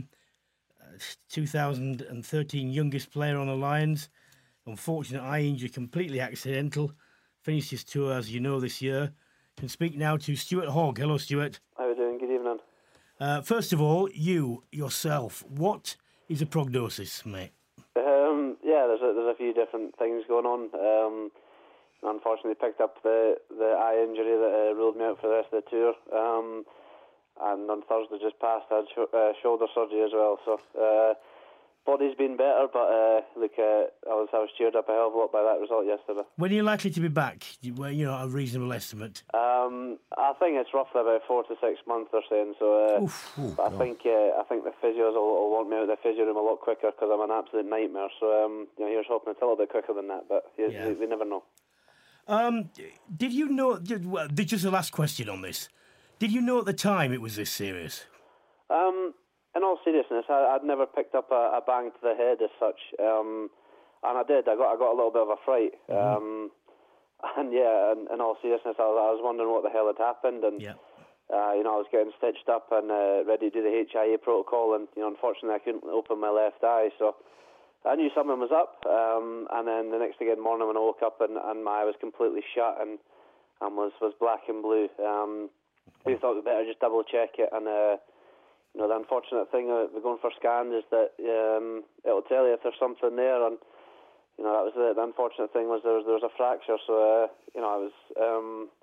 2013 youngest player on the Lions. Unfortunate eye injury, completely accidental. Finished his tour, as you know, this year. Can speak now to Stuart Hogg. Hello, Stuart. How are you doing? Good evening. First of all, yourself, what is the prognosis, mate? There's a few different things going on. Unfortunately, picked up the eye injury that ruled me out for the rest of the tour. And on Thursday just past, I had shoulder surgery as well. So body's been better, but I was cheered up a hell of a lot by that result yesterday. When are you likely to be back? A reasonable estimate. I think it's roughly about 4 to 6 months, they're saying. So, but I think the physios will want me out of the physio room a lot quicker, because I'm an absolute nightmare. So here's hoping it's a little bit quicker than that, but you never know. Did you know? Just the last question on this. Did you know at the time it was this serious? In all seriousness, I'd never picked up a bang to the head as such, and I did. I got a little bit of a fright, and in all seriousness, I was wondering what the hell had happened, and I was getting stitched up and ready to do the HIA protocol, and unfortunately, I couldn't open my left eye, so I knew something was up, and then the next morning when I woke up and my eye was completely shut and was black and blue, we thought we'd better just double check it, and the unfortunate thing we're going for scans is that it'll tell you if there's something there, and that was the unfortunate thing was there was a fracture, so I was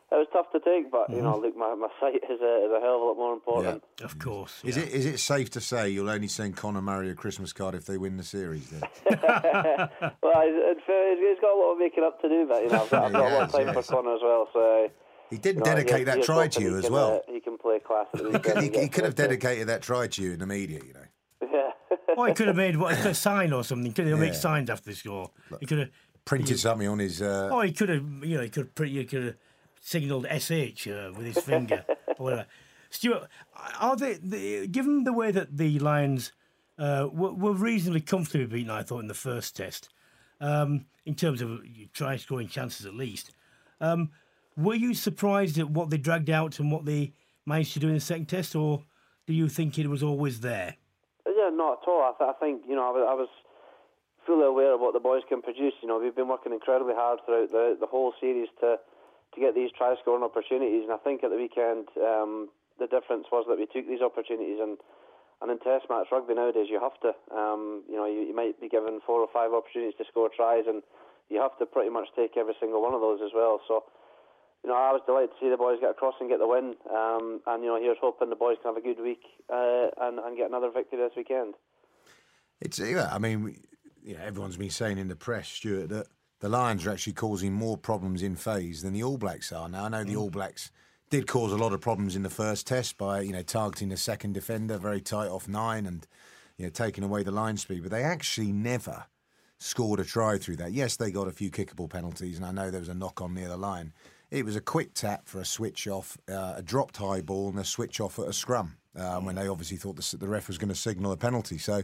It was tough to take, but you know, look, my sight is a hell of a lot more important. Yeah. Of course. Is it safe to say you'll only send Conor Murray a Christmas card if they win the series? Then? Well, he's got a lot of making up to do, but you know, I've got a lot of time for Conor as well. So he did dedicate that try to you as well. He can play class. He could have dedicated that try to you in the media, you know. Yeah. Or he could have made a sign or something. Could have made signs after the score. He could have printed something on his. Oh, he could have. He could have signalled SH with his finger or whatever. Stuart, are they given the way that the Lions were reasonably comfortably beaten, I thought, in the first test, in terms of try-scoring chances at least, were you surprised at what they dragged out and what they managed to do in the second test, or do you think it was always there? Yeah, not at all. I think, you know, I was fully aware of what the boys can produce. You know, we've been working incredibly hard throughout the whole series to get these try-scoring opportunities, and I think at the weekend the difference was that we took these opportunities, and in Test match rugby nowadays you have to. You know, you might be given 4 or 5 opportunities to score tries, and you have to pretty much take every single one of those as well. So, you know, I was delighted to see the boys get across and get the win, and you know, here's hoping the boys can have a good week and get another victory this weekend. I mean, you know, everyone's been saying in the press, Stuart, that the Lions are actually causing more problems in phase than the All Blacks are. Now, I know the All Blacks did cause a lot of problems in the first test by, you know, targeting the second defender very tight off 9 and, you know, taking away the line speed, but they actually never scored a try through that. Yes, they got a few kickable penalties, and I know there was a knock-on near the line. It was a quick tap for a switch-off, a dropped high ball and a switch-off at a scrum when they obviously thought the ref was going to signal a penalty. So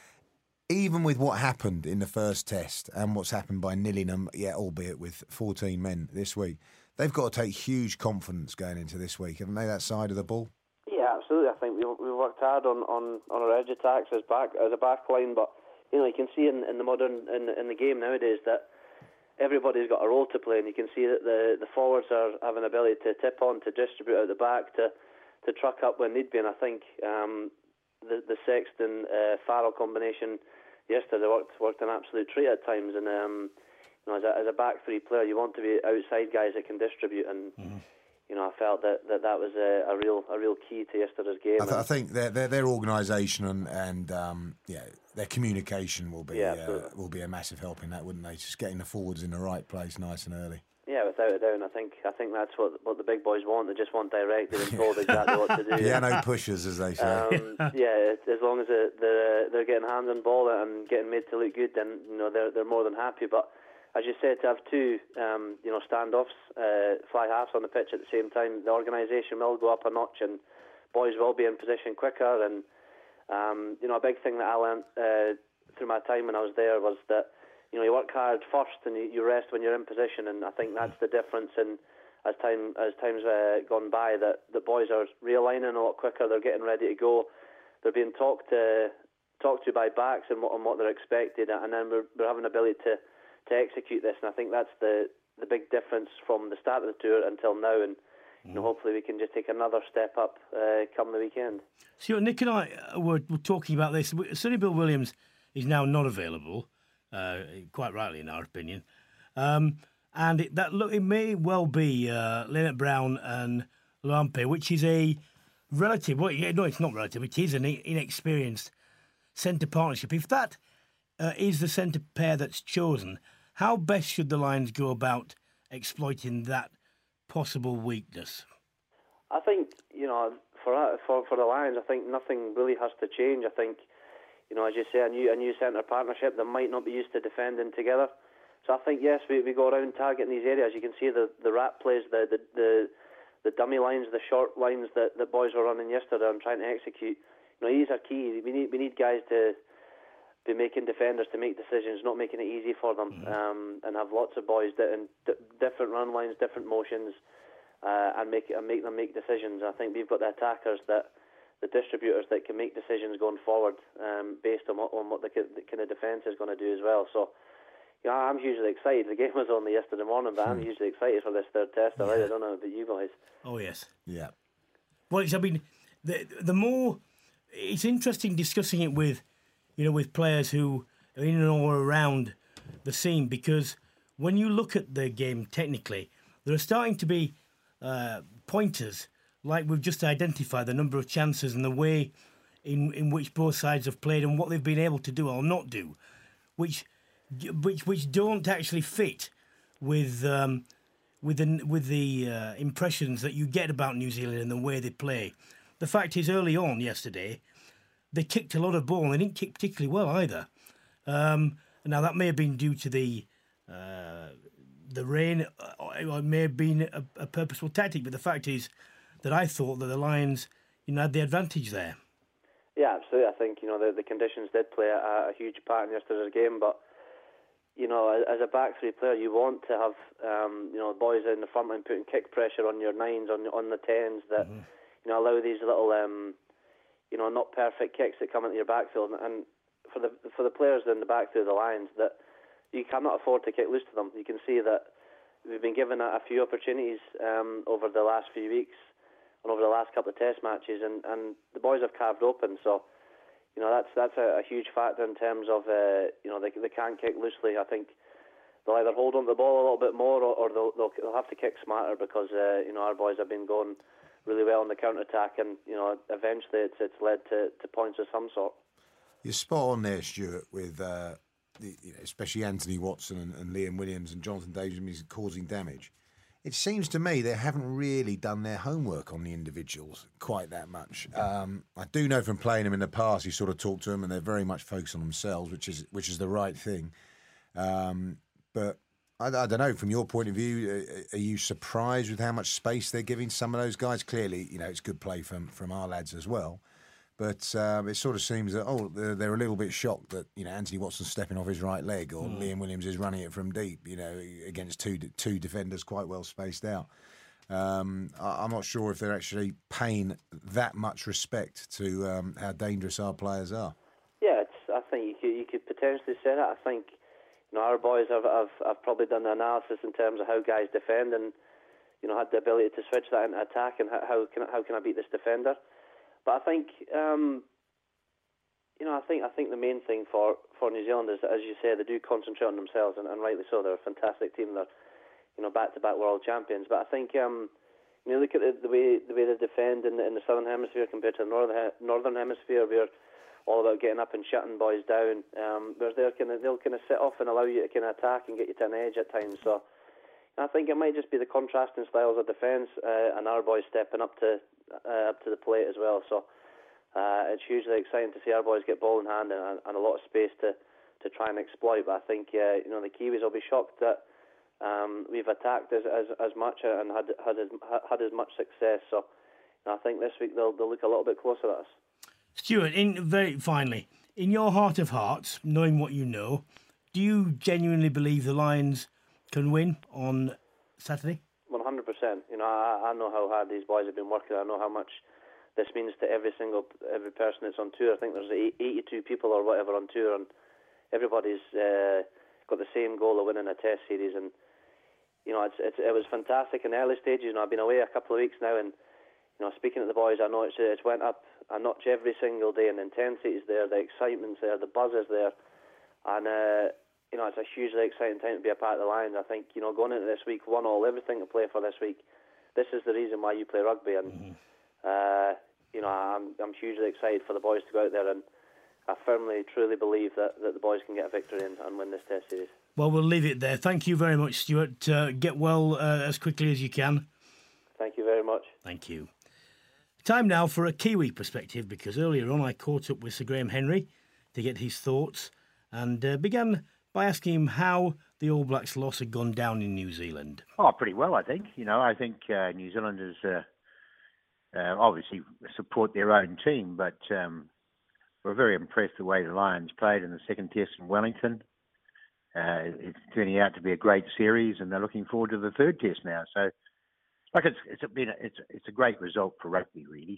even with what happened in the first test and what's happened by nilling them, albeit with 14 men this week, they've got to take huge confidence going into this week, haven't they, that side of the ball? Yeah, absolutely. I think we worked hard on our edge attacks as a back line, but you know, you can see in the modern in the game nowadays that everybody's got a role to play, and you can see that the forwards have an ability to tip on, to distribute out the back, to truck up when need be. And I think the Sexton Farrell combination yesterday worked an absolute treat at times. And you know, as a back three player, you want to be outside guys that can distribute, and you know, I felt that was a real key to yesterday's game. I think their organisation and their communication will be a massive help in that, wouldn't they? Just getting the forwards in the right place, nice and early. Yeah, without a doubt. I think that's what the big boys want. They just want directed and told exactly what to do. Yeah, no pushers, as they say. As long as they're getting hands on ball and getting made to look good, then you know they're more than happy. But as you said, to have 2 standoffs, fly halves on the pitch at the same time, the organisation will go up a notch, and boys will be in position quicker. And you know, a big thing that I learned through my time when I was there was that, you know, you work hard first and you rest when you're in position, and I think that's the difference. And as time's gone by, that the boys are realigning a lot quicker. They're getting ready to go. They're being talked to by backs and what they're expected, and then we're having the ability to execute this. And I think that's the big difference from the start of the tour until now. And you know, hopefully we can just take another step up come the weekend. So Nick and I were talking about this. Sonny Bill Williams is now not available. Quite rightly, in our opinion, and it may well be Leonard Brown and Lampe, which is a relative. Well, no, it's not relative. It is an inexperienced centre partnership. If that is the centre pair that's chosen, how best should the Lions go about exploiting that possible weakness? I think, you know, for the Lions, I think nothing really has to change. I think, you know, as you say, a new centre partnership that might not be used to defending together. So I think, yes, we go around targeting these areas. You can see the rat plays, the dummy lines, the short lines that the boys were running yesterday and trying to execute. You know, these are key. We need guys to be making defenders to make decisions, not making it easy for them, and have lots of boys that in different run lines, different motions, and make them make decisions. I think we've got the attackers, the distributors that can make decisions going forward based on what the kind of defence is going to do as well. So, you know, I'm hugely excited. The game was only yesterday morning, but I'm hugely excited for this third test. I don't know about you guys. Oh yes, yeah. Well, I mean, the more it's interesting discussing it with players who are in and all around the scene, because when you look at the game technically, there are starting to be pointers, like we've just identified the number of chances and the way in which both sides have played and what they've been able to do or not do, which don't actually fit with the impressions that you get about New Zealand and the way they play. The fact is, early on yesterday, they kicked a lot of ball and they didn't kick particularly well either. Now that may have been due to the rain, or it may have been a purposeful tactic. But the fact is that I thought that the Lions, had the advantage there. Yeah, absolutely. I think the conditions did play a huge part in yesterday's game. But as a back three player, you want to have boys in the front line putting kick pressure on your nines, on the tens that allow these little not perfect kicks that come into your backfield. And for the players in the backfield of the Lions, that you cannot afford to kick loose to them. You can see that we've been given a few opportunities over the last few weeks and over the last couple of test matches, and the boys have carved open. So, that's a huge factor in terms of they can't kick loosely. I think they'll either hold on to the ball a little bit more, or they'll have to kick smarter because our boys have been going really well on the counter attack, and eventually it's led to points of some sort. You're spot on there, Stuart, with especially Anthony Watson and Liam Williams and Jonathan Davies causing damage. It seems to me they haven't really done their homework on the individuals quite that much. I do know from playing them in the past, you sort of talk to them and they're very much focused on themselves, which is the right thing. But I don't know, from your point of view, are you surprised with how much space they're giving some of those guys? Clearly, it's good play from our lads as well. But it sort of seems that, they're a little bit shocked that, Anthony Watson's stepping off his right leg or Liam Williams is running it from deep, against two defenders quite well spaced out. I'm not sure if they're actually paying that much respect to how dangerous our players are. Yeah, I think you could potentially say that. I think our boys have probably done the analysis in terms of how guys defend and had the ability to switch that into attack and how can I beat this defender. But I think, I think the main thing for New Zealand is, as you say, they do concentrate on themselves, and rightly so. They're a fantastic team. They're, back-to-back world champions. But I think, look at the way they defend in the southern hemisphere compared to the northern hemisphere. We're all about getting up and shutting boys down. Whereas they'll kind of sit off and allow you to kind of attack and get you to an edge at times. So I think it might just be the contrasting styles of defence and our boys stepping up to the plate as well. So it's hugely exciting to see our boys get ball in hand and a lot of space to try and exploit. But I think the Kiwis will be shocked that we've attacked as much and had as much success. So I think this week they'll look a little bit closer at us. Stuart, very finally, in your heart of hearts, knowing what you know, do you genuinely believe the Lions can win on Saturday? 100%. I know how hard these boys have been working. I know how much this means to every person that's on tour. I think there's 82 people or whatever on tour, and everybody's got the same goal of winning a Test series. And it was fantastic in the early stages. I've been away a couple of weeks now, and speaking to the boys, I know it's went up a notch every single day, and the intensity is there, the excitement's there, the buzz is there, and it's a hugely exciting time to be a part of the Lions. I think going into this week, 1-1, everything to play for this week. This is the reason why you play rugby, and I'm hugely excited for the boys to go out there, and I firmly, truly believe that the boys can get a victory and win this Test series. Well, we'll leave it there. Thank you very much, Stuart. Get well as quickly as you can. Thank you very much. Thank you. Time now for a Kiwi perspective, because earlier on I caught up with Sir Graham Henry to get his thoughts and began by asking him how the All Blacks' loss had gone down in New Zealand. Oh, pretty well, I think. I think New Zealanders obviously support their own team, but we're very impressed the way the Lions played in the second Test in Wellington. It's turning out to be a great series, and they're looking forward to the third Test now. So, it's a great result for rugby, really.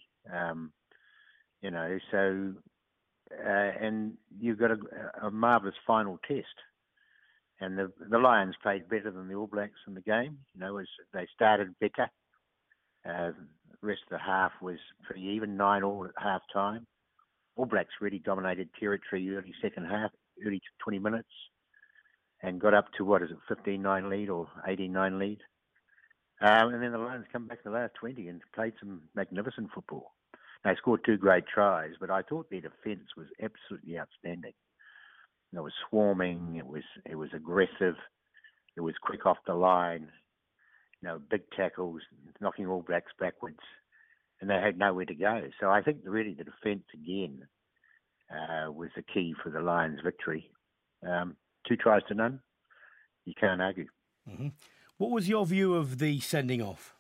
And you've got a marvellous final Test. And the Lions played better than the All Blacks in the game. As they started better. The rest of the half was pretty even, 9-9 at half time. All Blacks really dominated territory early second half, early 20 minutes, and got up to, 15-9 lead or 18-9 lead. And then the Lions come back in the last 20 and played some magnificent football. They scored 2 great tries, but I thought their defence was absolutely outstanding. It was swarming. It was aggressive. It was quick off the line. Big tackles, knocking All Blacks backwards, and they had nowhere to go. So I think really the defence again was the key for the Lions' victory. 2 tries to none. You can't argue. Mm-hmm. What was your view of the sending off?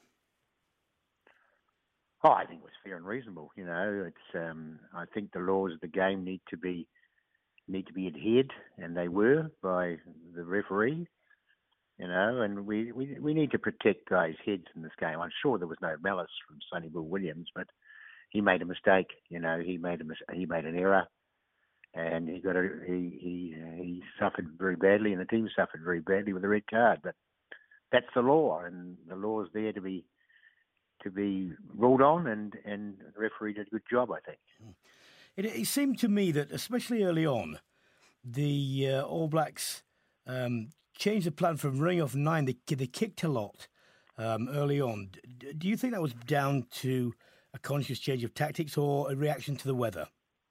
Oh, I think it was fair and reasonable. It's. I think the laws of the game need to be adhered, and they were by the referee. And we need to protect guys' heads in this game. I'm sure there was no malice from Sonny Bill Williams, but he made a mistake. He made an error, and he suffered very badly, and the team suffered very badly with a red card. But that's the law, and the law is there to be ruled on, and the referee did a good job, I think. It seemed to me that, especially early on, the All Blacks changed the plan from running off 9. They kicked a lot early on. Do you think that was down to a conscious change of tactics or a reaction to the weather?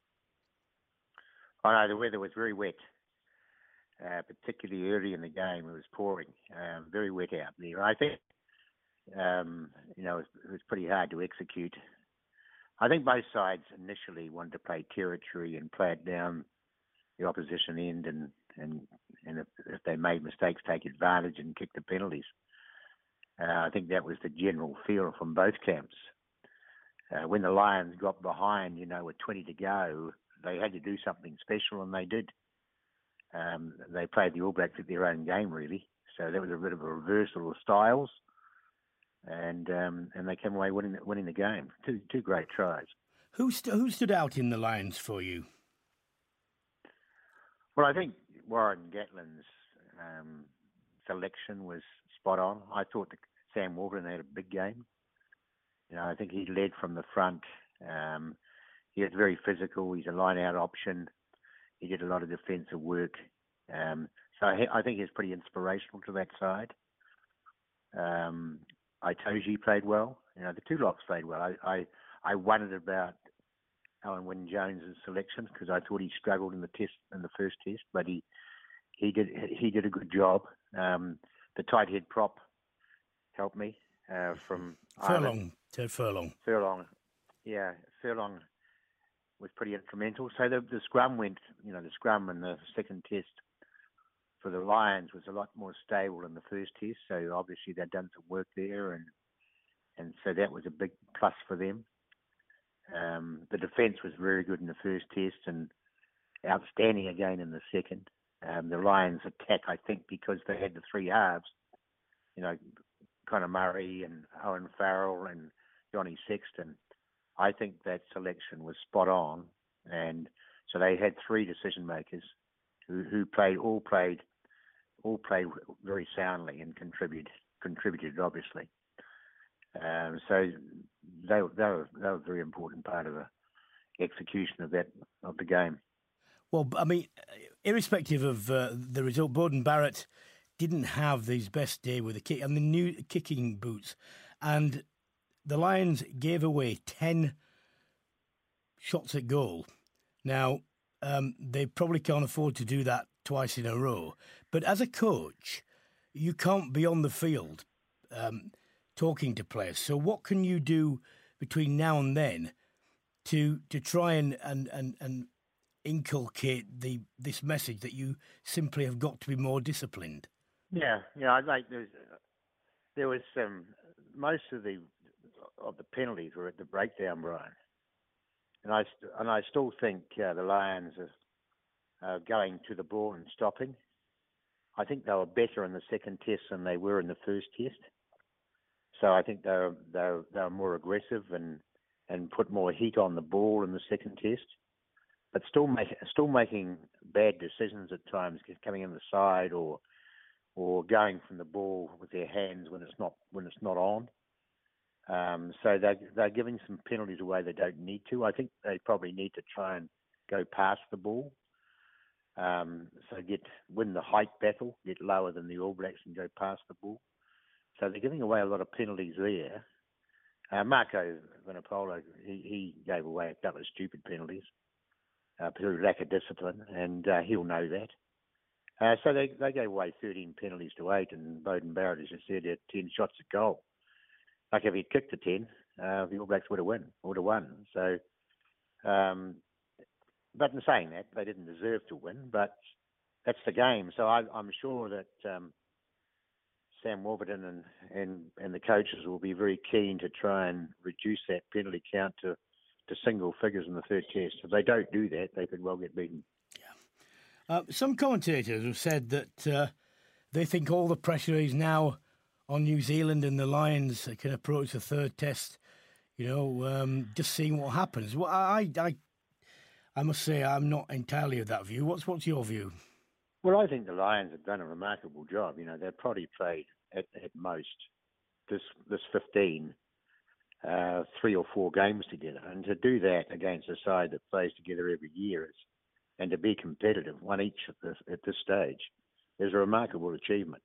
Oh, no, the weather was very wet, particularly early in the game. It was pouring, very wet out there. I think, it was pretty hard to execute. I think both sides initially wanted to play territory and play it down the opposition end, and if they made mistakes, take advantage and kick the penalties. I think that was the general feel from both camps. When the Lions got behind, with 20 to go, they had to do something special, and they did. They played the All Blacks at their own game, really. So that was a bit of a reversal of styles, and they came away winning the game. Two great tries. Who stood out in the Lions for you? Well, I think Warren Gatland's selection was spot on. I thought that Sam Warburton had a big game. I think he led from the front. He was very physical. He's a line-out option. He did a lot of defensive work. So I think he's pretty inspirational to that side. Itoje played well. The two locks played well. I wondered about Alan Wynne-Jones' selection because I thought he struggled in the first test, but he did a good job. The tight head prop helped me from Furlong. Ted Furlong. Yeah, Furlong was pretty instrumental. So the scrum went, the scrum in the second test for the Lions was a lot more stable than the first test. So obviously they'd done some work there, and so that was a big plus for them. The defence was very good in the first test and outstanding again in the second. The Lions attack, I think, because they had the 3 halves, Conor Murray and Owen Farrell and Johnny Sexton. I think that selection was spot on, and so they had 3 decision makers who all played very soundly and contributed obviously. So they were a very important part of the execution of the game. Well, I mean, irrespective of the result, Beauden Barrett didn't have his best day with the kick and the new kicking boots, and the Lions gave away 10 shots at goal. Now, they probably can't afford to do that twice in a row. But as a coach, you can't be on the field talking to players. So what can you do between now and then to try and inculcate this message that you simply have got to be more disciplined? Yeah. I like there was most of the penalties were at the breakdown, Brian, and I still think the Lions are going to the ball and stopping. I think they were better in the second test than they were in the first test. So I think they were more aggressive and put more heat on the ball in the second test, but still making bad decisions at times, coming in the side or going from the ball with their hands when it's not on. So they're giving some penalties away they don't need to. I think they probably need to try and go past the ball. So win the height battle, get lower than the All Blacks and go past the ball. So they're giving away a lot of penalties there. Marco Vanapola, he gave away a couple of stupid penalties through lack of discipline, and he'll know that. So they gave away 13 penalties to 8, and Beauden Barrett, as you said, had 10 shots at goal. Like if he'd kicked the 10, the All Blacks would have won. So, but in saying that, they didn't deserve to win, but that's the game. So I'm sure that Sam Warburton and the coaches will be very keen to try and reduce that penalty count to single figures in the third test. If they don't do that, they could well get beaten. Yeah. Some commentators have said that they think all the pressure is now on New Zealand, and the Lions can approach the third test, just seeing what happens. Well, I must say I'm not entirely of that view. What's your view? Well, I think the Lions have done a remarkable job. They've probably played at most this 15, 3 or 4 games together. And to do that against a side that plays together every year and to be competitive, one each at this stage, is a remarkable achievement.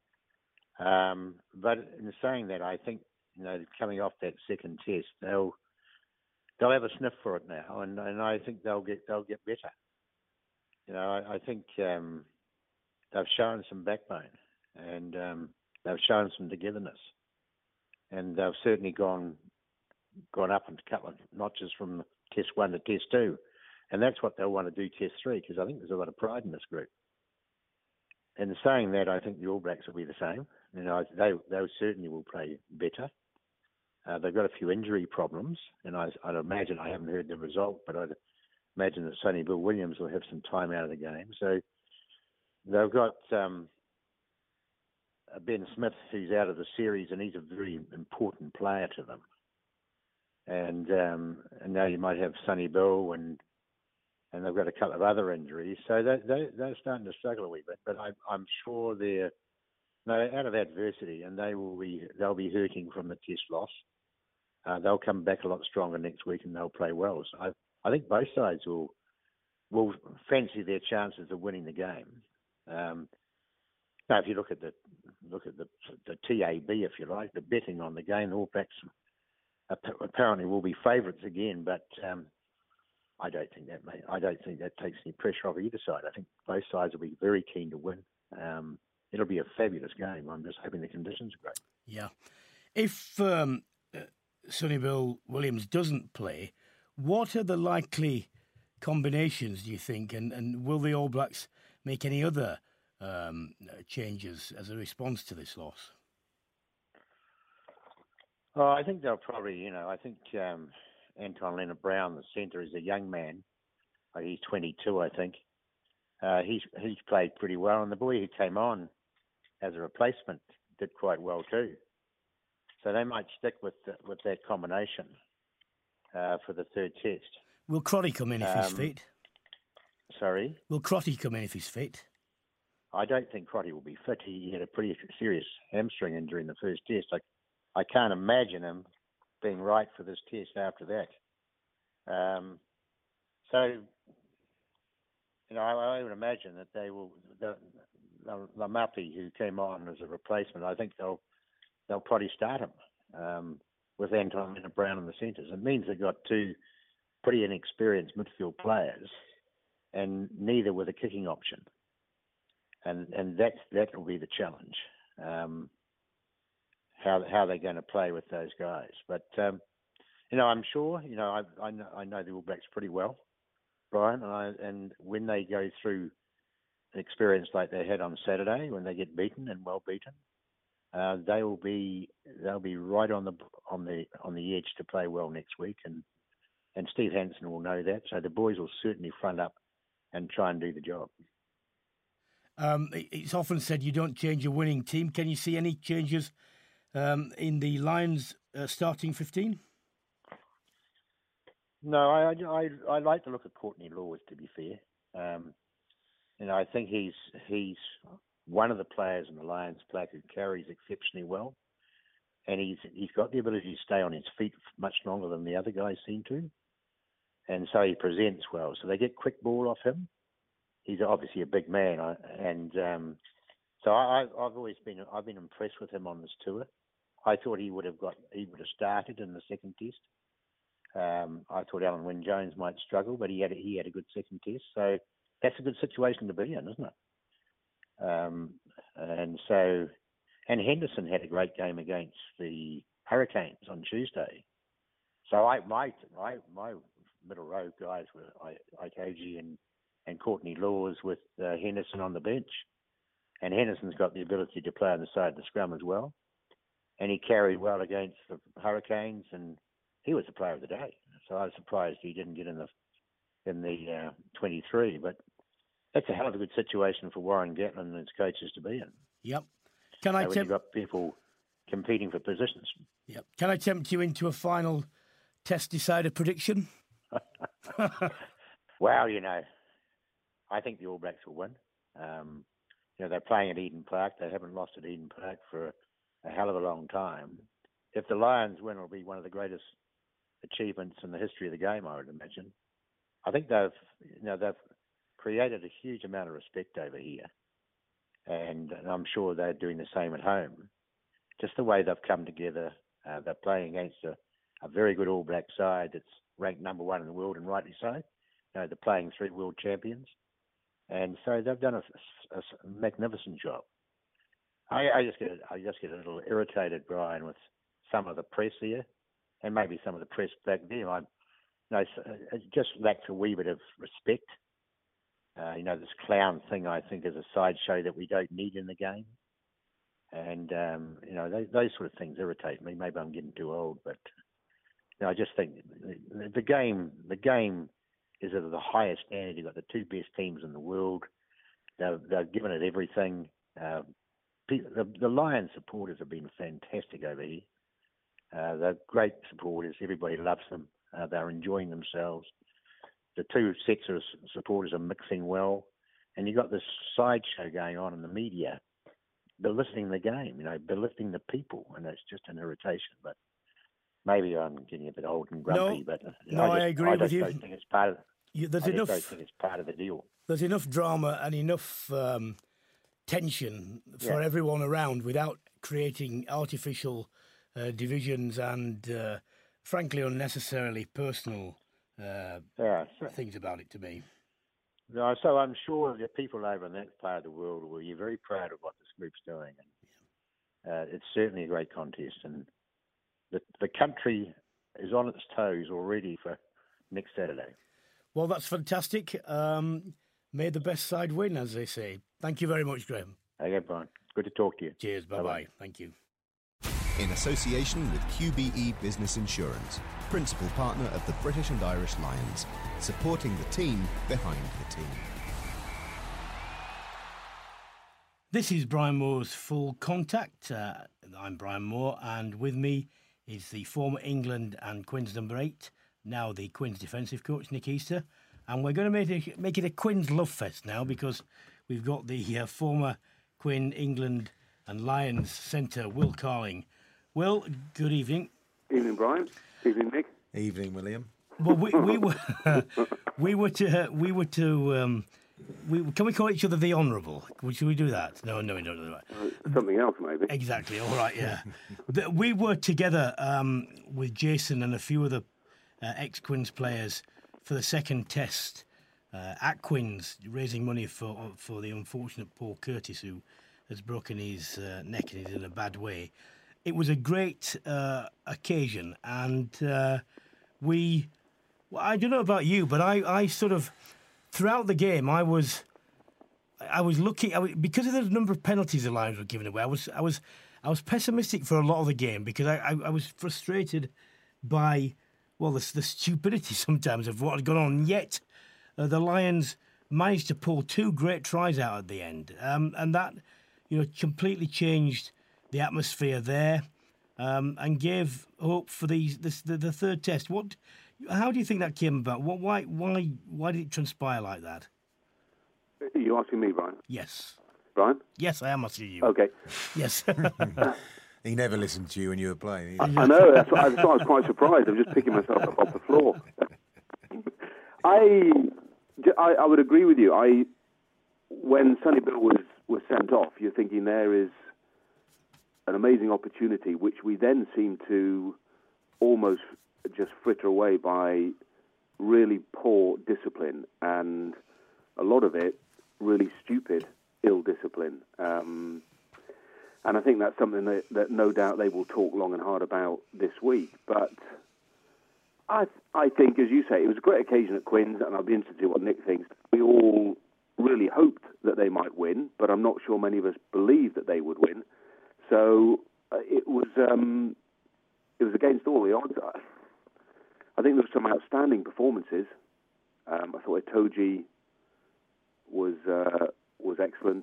But in saying that, I think, coming off that second test, they'll have a sniff for it now, and I think they'll get better. I think they've shown some backbone, and they've shown some togetherness, and they've certainly gone up a couple of notches from Test 1 to Test 2, and that's what they'll want to do Test 3, because I think there's a lot of pride in this group. And saying that, I think the All Blacks will be the same. They certainly will play better. They've got a few injury problems, and I'd imagine, I haven't heard the result, but I'd imagine that Sonny Bill Williams will have some time out of the game. So they've got Ben Smith, who's out of the series, and he's a very important player to them. And now you might have Sonny Bill, and they've got a couple of other injuries. So they're starting to struggle a wee bit. But I'm sure they're out of adversity, and they'll be hurting from the test loss. They'll come back a lot stronger next week, and they'll play well. So I think both sides will fancy their chances of winning the game. Now, if you look at the TAB, if you like, the betting on the game, the All Blacks apparently will be favourites again, but I don't think that takes any pressure off either side. I think both sides will be very keen to win. It'll be a fabulous game. I'm just hoping the conditions are great. Yeah. If Sonny Bill Williams doesn't play, what are the likely combinations, do you think? And will the All Blacks make any other changes as a response to this loss? Oh, I think they'll probably, I think Anton Leonard-Brown, the centre, is a young man. He's 22, I think. He's played pretty well, and the boy who came on as a replacement did quite well too. So they might stick with that combination for the third test. Will Crotty come in if he's fit? Sorry? Will Crotty come in if he's fit? I don't think Crotty will be fit. He had a pretty serious hamstring injury in the first test. I can't imagine him being right for this test after that. I would imagine that they will. Lamapi, who came on as a replacement, I think they'll probably start him with Anton Leonard-Brown in the centres. It means they've got two pretty inexperienced midfield players, and neither with a kicking option. And that will be the challenge. How they're going to play with those guys. But I'm sure. I know the All Blacks pretty well, Brian, and when they go through an experience like they had on Saturday, when they get beaten and well beaten, they'll be right on the edge to play well next week, and Steve Hansen will know that. So the boys will certainly front up and try and do the job. It's often said you don't change a winning team. Can you see any changes in the Lions starting 15? No, I like to look at Courtney Lawes, to be fair. I think he's one of the players in the Lions pack who carries exceptionally well, and he's got the ability to stay on his feet much longer than the other guys seem to, and so he presents well. So they get quick ball off him. He's obviously a big man, and So I've been impressed with him on this tour. I thought he would have started in the second test. I thought Alan Wynne-Jones might struggle, but he had a good second test. So that's a good situation to be in, isn't it? And Henderson had a great game against the Hurricanes on Tuesday. So my middle row guys were Ikoji and Courtney Laws with Henderson on the bench. And Henderson's got the ability to play on the side of the scrum as well. And he carried well against the Hurricanes, and he was the player of the day. So I was surprised he didn't get in the 23. But that's a hell of a good situation for Warren Gatland and his coaches to be in. Yep. When you've got people competing for positions. Yep. Can I tempt you into a final test decider prediction? Well, I think the All Blacks will win. They're playing at Eden Park. They haven't lost at Eden Park for a hell of a long time. If the Lions win, it'll be one of the greatest achievements in the history of the game, I would imagine. I think they've created a huge amount of respect over here, and I'm sure they're doing the same at home. Just the way they've come together, they're playing against a very good All Black side that's ranked number one in the world, and rightly so. They're playing 3 world champions, and so they've done a magnificent job. I just get a little irritated, Brian, with some of the press here, and maybe some of the press back there. It just lacks a wee bit of respect. This clown thing, I think, is a sideshow that we don't need in the game. And, those sort of things irritate me. Maybe I'm getting too old, but I just think the game is at the highest standard. You've got the 2 best teams in the world. They've given it everything. The Lions supporters have been fantastic over here. They're great supporters. Everybody loves them. They're enjoying themselves. The 2 sets of supporters are mixing well. And you've got this sideshow going on in the media, belittling the game, belittling the people. And it's just an irritation. But maybe I'm getting a bit old and grumpy. I agree with you. I think it's part of the deal. There's enough drama and enough tension for everyone around without creating artificial divisions and, frankly, unnecessarily personal things about it to me. No, so I'm sure that people over in that part of the world will be very proud of what this group's doing. And it's certainly a great contest. And the country is on its toes already for next Saturday. Well, that's fantastic. May the best side win, as they say. Thank you very much, Graham. Okay, Brian. Good to talk to you. Cheers. Bye-bye. Thank you. In association with QBE Business Insurance, principal partner of the British and Irish Lions, supporting the team behind the team. This is Brian Moore's Full Contact. I'm Brian Moore, and with me is the former England and Quins number 8, now the Quins defensive coach, Nick Easter. And we're going to make it a Quins love fest now, because we've got the former Quinn, England and Lions centre, Will Carling. Will, good evening. Evening, Brian. Evening, Nick. Evening, William. Well, we were to. Can we call each other the Honourable? Should we do that? No, we don't do that. Something else, maybe. Exactly. All right. Yeah. We were together with Jason and a few of the ex-Quins players for the second test at Quins, raising money for the unfortunate Paul Curtis, who has broken his neck and is in a bad way. It was a great occasion, and I don't know about you, but I sort of, throughout the game, I was looking, because of the number of penalties the Lions were giving away. I was pessimistic for a lot of the game, because I was frustrated by the stupidity sometimes of what had gone on. Yet the Lions managed to pull 2 great tries out at the end, and that completely changed the atmosphere there, and gave hope for the third test. How do you think that came about? Why did it transpire like that? Are you asking me, Brian? Yes. Brian? Yes, I am asking you. Okay. Yes. He never listened to you when you were playing. I know. That's why I was quite surprised. I'm just picking myself up off the floor. I would agree with you. When Sonny Bill was was sent off, you're thinking there is an amazing opportunity, which we then seem to almost just fritter away by really poor discipline, and a lot of it really stupid, ill discipline. And I think that's something that no doubt they will talk long and hard about this week. But I think, as you say, it was a great occasion at Quins, and I'll be interested to see what Nick thinks. We all really hoped that they might win, but I'm not sure many of us believed that they would win. So it was against all the odds. I think there were some outstanding performances. I thought Itoje was excellent.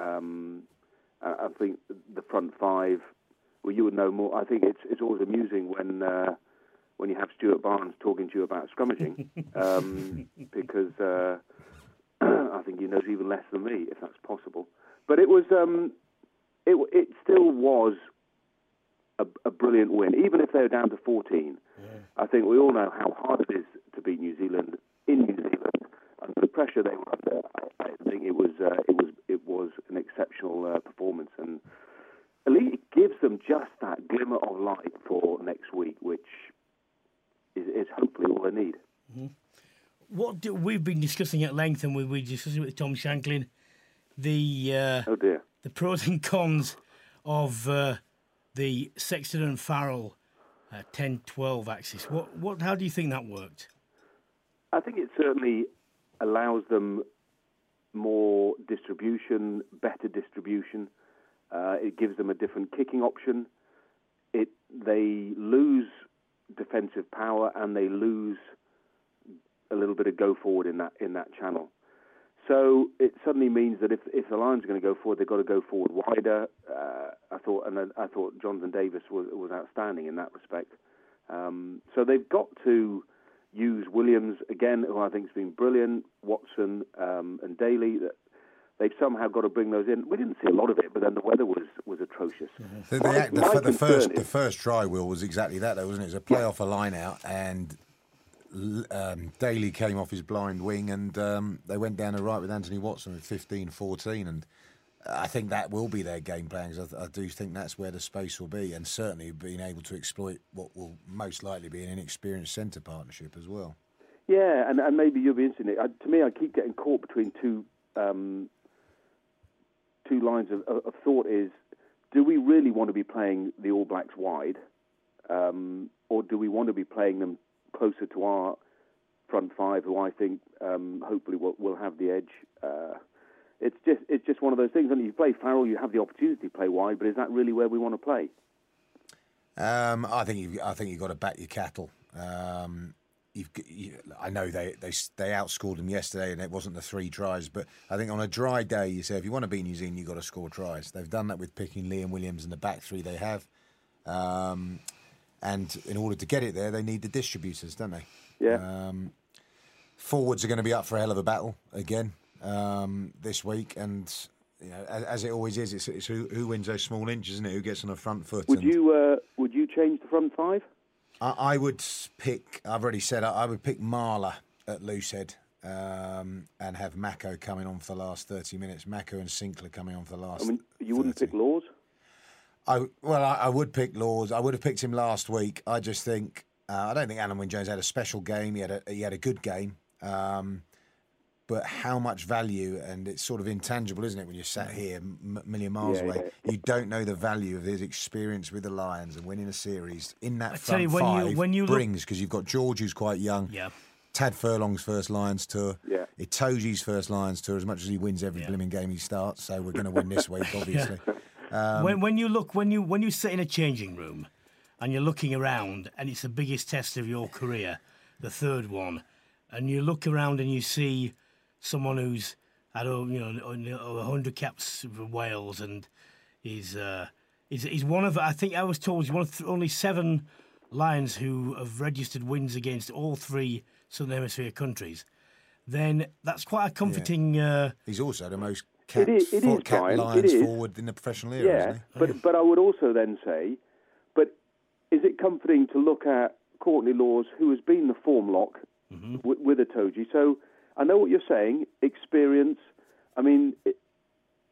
I think the front five. Well, you would know more. I think it's always amusing when you have Stuart Barnes talking to you about scrummaging, because I think he knows even less than me, if that's possible. But it was it still was a brilliant win, even if they were down to 14. Yeah. I think we all know how hard it is to beat New Zealand in New Zealand. Under the pressure they were under, I think it was an exceptional performance, and at least it gives them just that glimmer of light for next week, which is hopefully all they need. Mm-hmm. We've been discussing at length, and we discussed it with Tom Shanklin, the pros and cons of the Sexton and Farrell 10-12 axis. How do you think that worked? I think it certainly allows them more distribution, better distribution. It gives them a different kicking option. They lose defensive power, and they lose a little bit of go forward in that channel. So it suddenly means that if the Lions are going to go forward, they've got to go forward wider. I thought Jonathan Davis was outstanding in that respect. So they've got to use Williams again, who I think has been brilliant. Watson and Daly. They've somehow got to bring those in. We didn't see a lot of it, but then the weather was atrocious. Mm-hmm. The first try, Will, was exactly that, though, wasn't it? It was a play off a line out, and Daly came off his blind wing, and they went down the right with Anthony Watson at 15-14, and I think that will be their game plan, because I do think that's where the space will be, and certainly being able to exploit what will most likely be an inexperienced centre partnership as well. Yeah, and maybe you'll be interested. To me, I keep getting caught between two lines of thought. Is, do we really want to be playing the All Blacks wide, or do we want to be playing them closer to our front five, who I think hopefully will have the edge? It's just one of those things. And if you play Farrell, you have the opportunity to play wide, but is that really where we want to play? I think you've got to back your cattle. I know they outscored them yesterday, and it wasn't the 3 tries. But I think on a dry day, you say if you want to beat New Zealand, you've got to score tries. They've done that with picking Liam Williams and the back 3 they have. And in order to get it there, they need the distributors, don't they? Yeah. Forwards are going to be up for a hell of a battle again this week, and as it always is, it's who wins those small inches, isn't it? Who gets on the front foot? Would you change the front 5? I would pick. I've already said I would pick Marler at loosehead and have Mako coming on for the last 30 minutes. Mako and Sinclair coming on for the last. I mean, you wouldn't pick Laws? I would pick Laws. I would have picked him last week. I just think I don't think Alan Wynne-Jones had a special game. He had a good game, but how much value, and it's sort of intangible, isn't it? When you're sat here a million miles away, you don't know the value of his experience with the Lions and winning a series in that front five brings, because you've got George, who's quite young. Yeah. Tad Furlong's first Lions tour. Yeah. Itoje's first Lions tour. As much as he wins every blooming game he starts, so we're going to win this week, obviously. When you sit in a changing room and you're looking around, and it's the biggest test of your career, the third one, and you look around and you see someone who's had 100 caps for Wales, and he's one of, I think I was told, he's one of only 7 Lions who have registered wins against all 3 Southern Hemisphere countries. Then that's quite a comforting. He's also the most capped Lions forward in the professional era. Yeah, but I would also then say, but is it comforting to look at Courtney Laws, who has been the form lock with Itoje? So I know what you're saying, experience. I mean,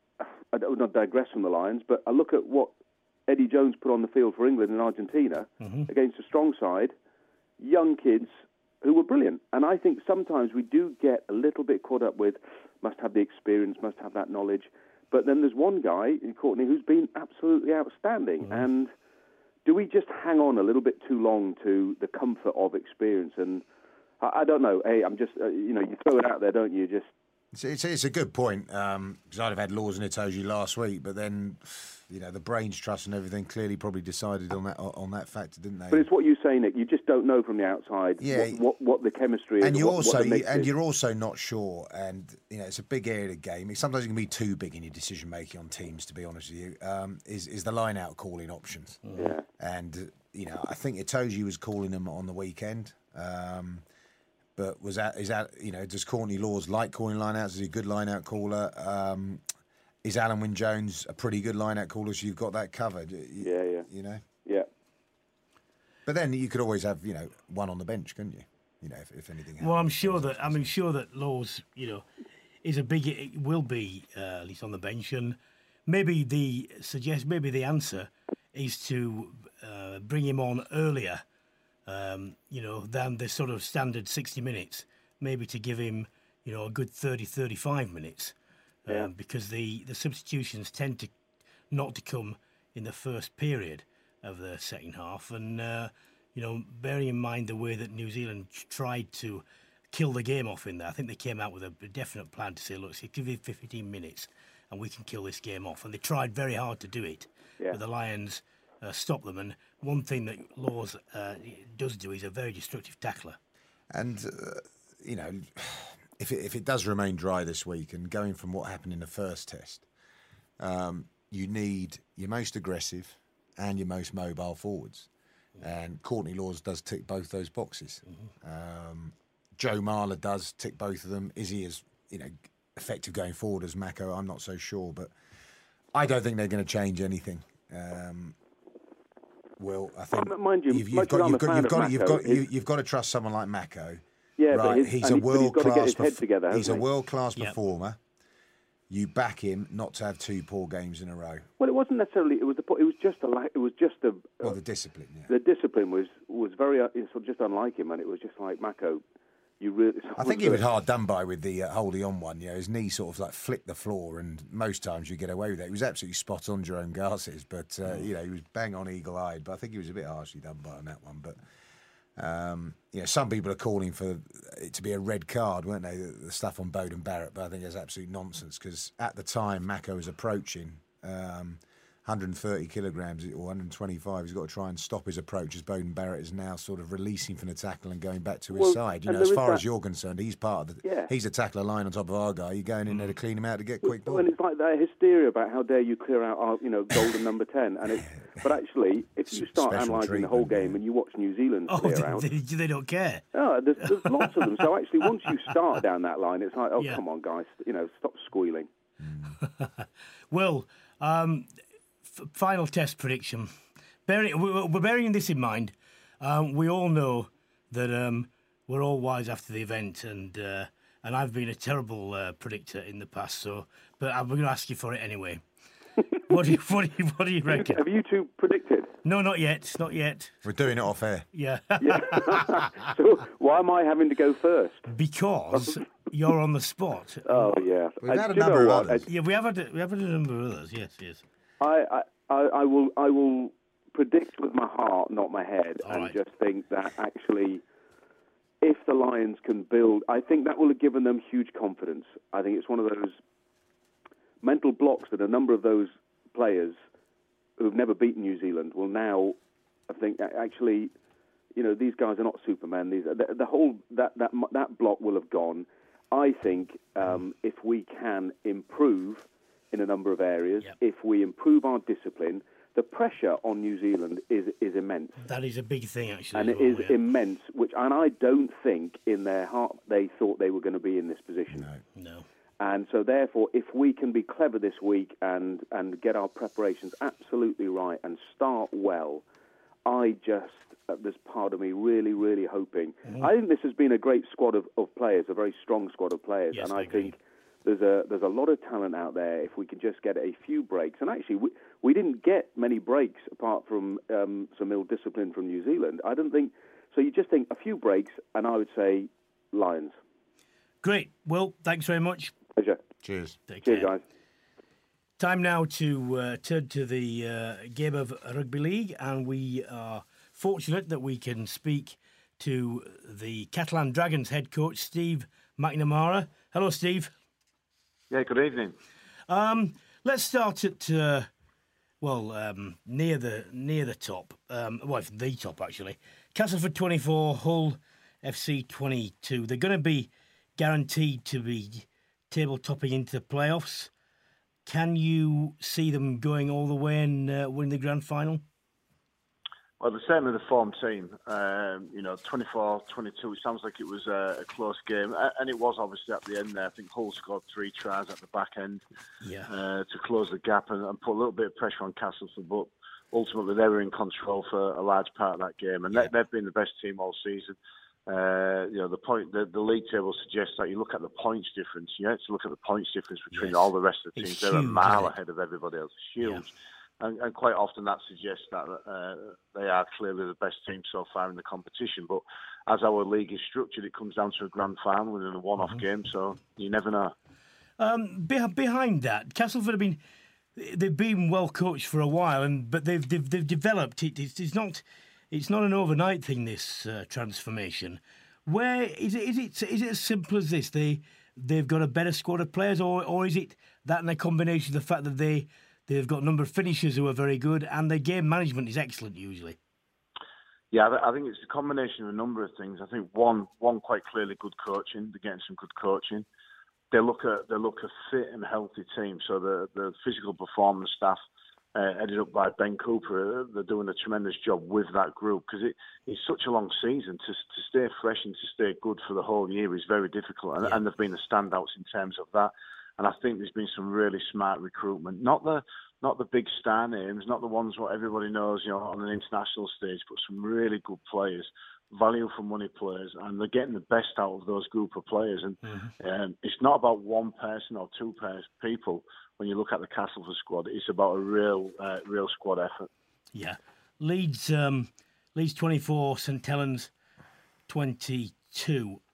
I don't not digress from the Lions, but I look at what Eddie Jones put on the field for England and Argentina against a strong side, young kids who were brilliant. And I think sometimes we do get a little bit caught up with must have the experience, must have that knowledge. But then there's one guy in Courtney who's been absolutely outstanding. And do we just hang on a little bit too long to the comfort of experience? And I don't know. Hey, I'm just, you throw it out there, don't you? Just. It's a good point, because I'd have had Laws and Itoje last week, but then, the brains trust and everything clearly probably decided on that factor, didn't they? But it's what you say, Nick. You just don't know from the outside what the chemistry is. And you're you're also not sure, and it's a big area of the game. Sometimes it can be too big in your decision making on teams. To be honest with you, is the line out calling options. Yeah. And I think Itoje was calling them on the weekend. But does Courtney Laws like calling line-outs? Is he a good line-out caller? Is Alan Wynne-Jones a pretty good line-out caller, so you've got that covered? Yeah. Yeah. But then you could always have, one on the bench, couldn't you? If anything happens. Well, I'm sure that Laws, will be at least on the bench, and maybe the answer is to bring him on earlier. Than the sort of standard 60 minutes, maybe to give him, a good 30, 35 minutes, because the substitutions tend to not to come in the first period of the second half. And, bearing in mind the way that New Zealand tried to kill the game off in there, I think they came out with a definite plan to say, look, give it 15 minutes and we can kill this game off. And they tried very hard to do it, but the Lions stop them. And one thing that Laws does do, he's a very destructive tackler. And, if it does remain dry this week, and going from what happened in the first test, you need your most aggressive and your most mobile forwards. And Courtney Laws does tick both those boxes. Joe Marler does tick both of them. Is he as, effective going forward as Mako? I'm not so sure, but I don't think they're going to change anything. Will, I think mind you, you've got to trust someone like Mako. Yeah, right. But he's a world class. He's a world class performer. You back him not to have two poor games in a row. Well, it wasn't necessarily. It was just a. Well, the discipline. Yeah. The discipline was very just unlike him, and it was just like Mako. I think he was hard done by with the holding on one. His knee sort of like flicked the floor, and most times you get away with it. He was absolutely spot on, Jerome Garces, but he was bang on, eagle-eyed. But I think he was a bit harshly done by on that one. But some people are calling for it to be a red card, weren't they? The stuff on Beauden Barrett, but I think that's absolute nonsense, because at the time Mako was approaching 130 kilograms or 125. He's got to try and stop his approach, as Beauden Barrett is now sort of releasing from the tackle and going back to his side. As far as you're concerned, he's part of he's a tackler line on top of our guy. You're going in there to clean him out to get quick ball. And it's like that hysteria about how dare you clear out our, golden number 10. And but actually, if you start analysing the whole game and you watch New Zealand clear out, they don't care. Oh, there's lots of them. So actually, once you start down that line, it's like, come on, guys, stop squealing. Well. Final test prediction. We're bearing this in mind. We all know that we're all wise after the event, and I've been a terrible predictor in the past. But I'm going to ask you for it anyway. What do you reckon? Have you two predicted? No, not yet. Not yet. We're doing it off air. Yeah. So why am I having to go first? Because you're on the spot. Oh yeah. We've had a number of others. Yeah, we have had a number of others. Yes. I will predict with my heart, not my head, just think that actually, if the Lions can build, I think that will have given them huge confidence. I think it's one of those mental blocks that a number of those players who've never beaten New Zealand will now, I think, actually, these guys are not Supermen. The whole that block will have gone. I think if we can improve in a number of areas, if we improve our discipline, the pressure on New Zealand is immense. That is a big thing, actually. And it is immense, and I don't think in their heart they thought they were going to be in this position. No. And so therefore, if we can be clever this week and get our preparations absolutely right and start well, there's part of me really, really hoping. I think this has been a great squad of players, a very strong squad of players, yes, and I think there's a lot of talent out there if we can just get a few breaks. And actually, we didn't get many breaks apart from some ill discipline from New Zealand. I don't think so. You just think a few breaks, and I would say Lions. Great. Well, thanks very much. Pleasure. Cheers. Cheers, guys. Time now to turn to the game of rugby league, and we are fortunate that we can speak to the Catalan Dragons head coach, Steve McNamara. Hello, Steve. Yeah, good evening. Let's start at near the top. The top actually. Castleford 24, Hull FC 22. They're going to be guaranteed to be table topping into the playoffs. Can you see them going all the way and winning the grand final? Well, the same with the form team. 24-22, it sounds like it was a close game. And it was obviously at the end there. I think Hull scored 3 tries at the back end to close the gap and put a little bit of pressure on Castleford. But ultimately, they were in control for a large part of that game. And they've been the best team all season. The league table suggests that you look at the points difference. You have to look at the points difference between all the rest of the teams. They're a mile ahead of everybody else. It's huge. Yeah. And quite often that suggests that they are clearly the best team so far in the competition. But as our league is structured, it comes down to a grand final and a one-off game, so you never know. Behind that, Castleford, they've been well coached for a while, but they've developed it. It's not an overnight thing, this transformation. Where is it as simple as this? They've got a better squad of players, or is it that and a combination of the fact that they've got a number of finishers who are very good, and their game management is excellent usually? Yeah, I think it's a combination of a number of things. I think one quite clearly good coaching. They're getting some good coaching. They look a fit and healthy team. So the physical performance staff, headed up by Ben Cooper, they're doing a tremendous job with that group because it's such a long season. To stay fresh and to stay good for the whole year is very difficult, and they've been the standouts in terms of that. And I think there's been some really smart recruitment, not the big star names, not the ones what everybody knows, on an international stage, but some really good players, value for money players, and they're getting the best out of those group of players. And it's not about one person or two people. When you look at the Castleford squad, it's about a real squad effort. Yeah, Leeds 24, St Helens 22.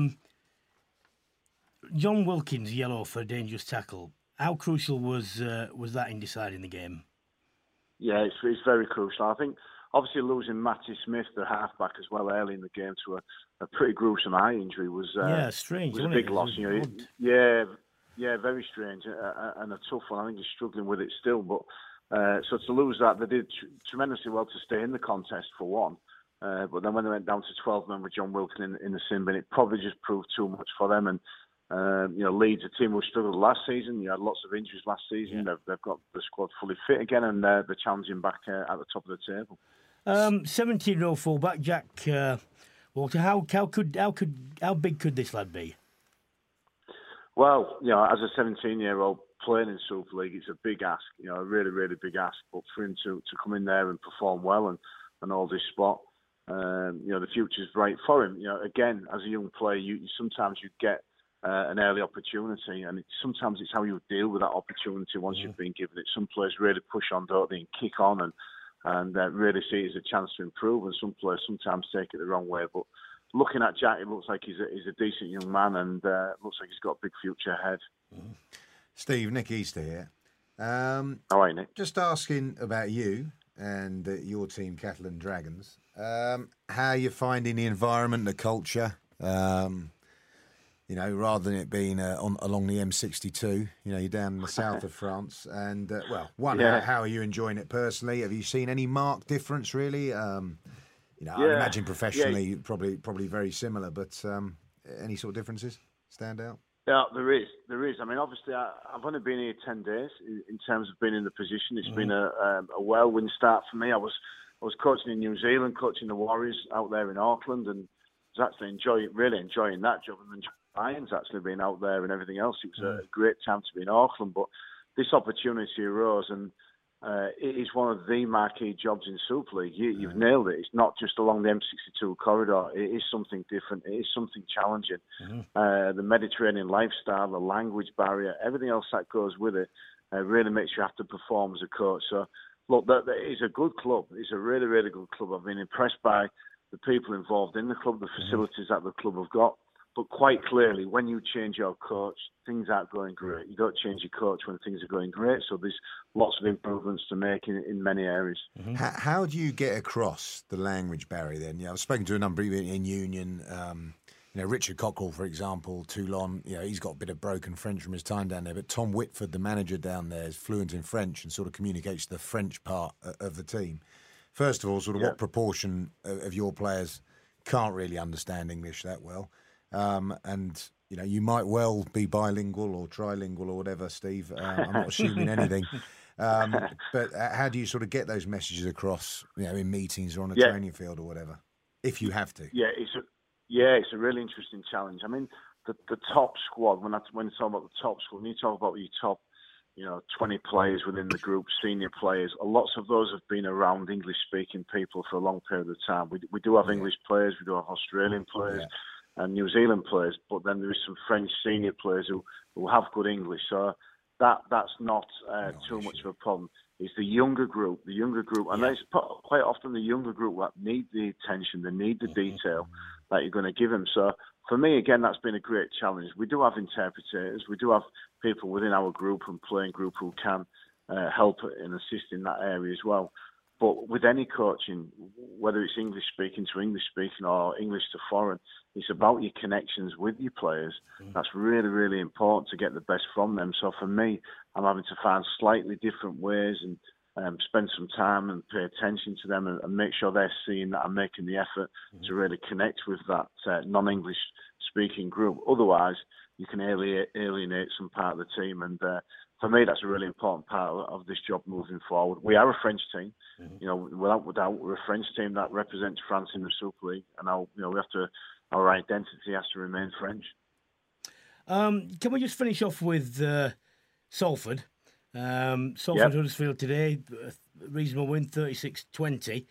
John Wilkins yellow for a dangerous tackle. How crucial was that in deciding the game? Yeah, it's very crucial. I think obviously losing Matty Smith, the halfback, as well early in the game to a pretty gruesome eye injury was strange. Was a big loss. Very strange and a tough one. I think he's struggling with it still. But so to lose that, they did tremendously well to stay in the contest for one. But then when they went down to 12 men with John Wilkins in the sin bin, it probably just proved too much for them. And Leeds, a team who struggled last season. You had lots of injuries last season. Yeah. They've got the squad fully fit again, and they're challenging back at the top of the table. 17-year-old fullback Jack Walter. How big could this lad be? Well, as a 17-year-old playing in Super League, it's a big ask. A really, really big ask. But for him to come in there and perform well and hold his spot, the future's bright for him. Again, as a young player, sometimes you get an early opportunity, and sometimes it's how you deal with that opportunity once you've been given it. Some players really push on, don't they, and kick on and really see it as a chance to improve, and some players sometimes take it the wrong way. But looking at Jack, it looks like he's a decent young man, and looks like he's got a big future ahead. Steve, Nick Easter here. How are you, Nick? Just asking about you and your team, Catalan Dragons. How are you finding the environment, the culture? Rather than it being along the M62, you're down in the south of France. And, how are you enjoying it personally? Have you seen any marked difference, really? I imagine professionally, probably very similar, but any sort of differences stand out? Yeah, there is. I mean, obviously, I've only been here 10 days in terms of being in the position. It's been a whirlwind start for me. I was coaching in New Zealand, coaching the Warriors out there in Auckland, and was actually really enjoying that job. And Lions actually being out there and everything else. It was a great time to be in Auckland, but this opportunity arose, and it is one of the marquee jobs in Super League. You've nailed it. It's not just along the M62 corridor. It is something different. It is something challenging. The Mediterranean lifestyle, the language barrier, everything else that goes with it really makes you have to perform as a coach. So, look, that is a good club. It's a really, really good club. I've been impressed by the people involved in the club, the facilities that the club have got. But quite clearly, when you change your coach, things aren't going great. You don't change your coach when things are going great. So there's lots of improvements to make in many areas. How do you get across the language barrier then? I've spoken to a number in Union. Richard Cockrell, for example, Toulon, he's got a bit of broken French from his time down there. But Tom Whitford, the manager down there, is fluent in French and sort of communicates the French part of the team. First of all, what proportion of your players can't really understand English that well? And you might well be bilingual or trilingual or whatever, Steve. I'm not assuming anything. But how do you sort of get those messages across, in meetings or on a training field or whatever, if you have to? It's a really interesting challenge. I mean, the top squad, when you talk about the top squad, when you talk about your top, 20 players within the group, senior players, lots of those have been around English-speaking people for a long period of time. We do have English players, we do have Australian players. And New Zealand players, but then there is some French senior players who have good English, so that's not too much of a problem. It's the younger group, and it's quite often the younger group that need the attention, they need the detail that you're going to give them. So for me, again, that's been a great challenge. We do have interpreters, we do have people within our group and playing group who can help and assist in that area as well. But with any coaching, whether it's English speaking to English speaking or English to foreign, it's about your connections with your players. That's really, really important to get the best from them. So for me, I'm having to find slightly different ways and spend some time and pay attention to them and make sure they're seeing that I'm making the effort to really connect with that non-English speaking group. Otherwise, you can alienate some part of the team. And for me, that's a really important part of this job moving forward. We are a French team, without doubt. We're a French team that represents France in the Super League, and our identity has to remain French. Can we just finish off with Salford? Salford Huddersfield today, reasonable win, 36-20.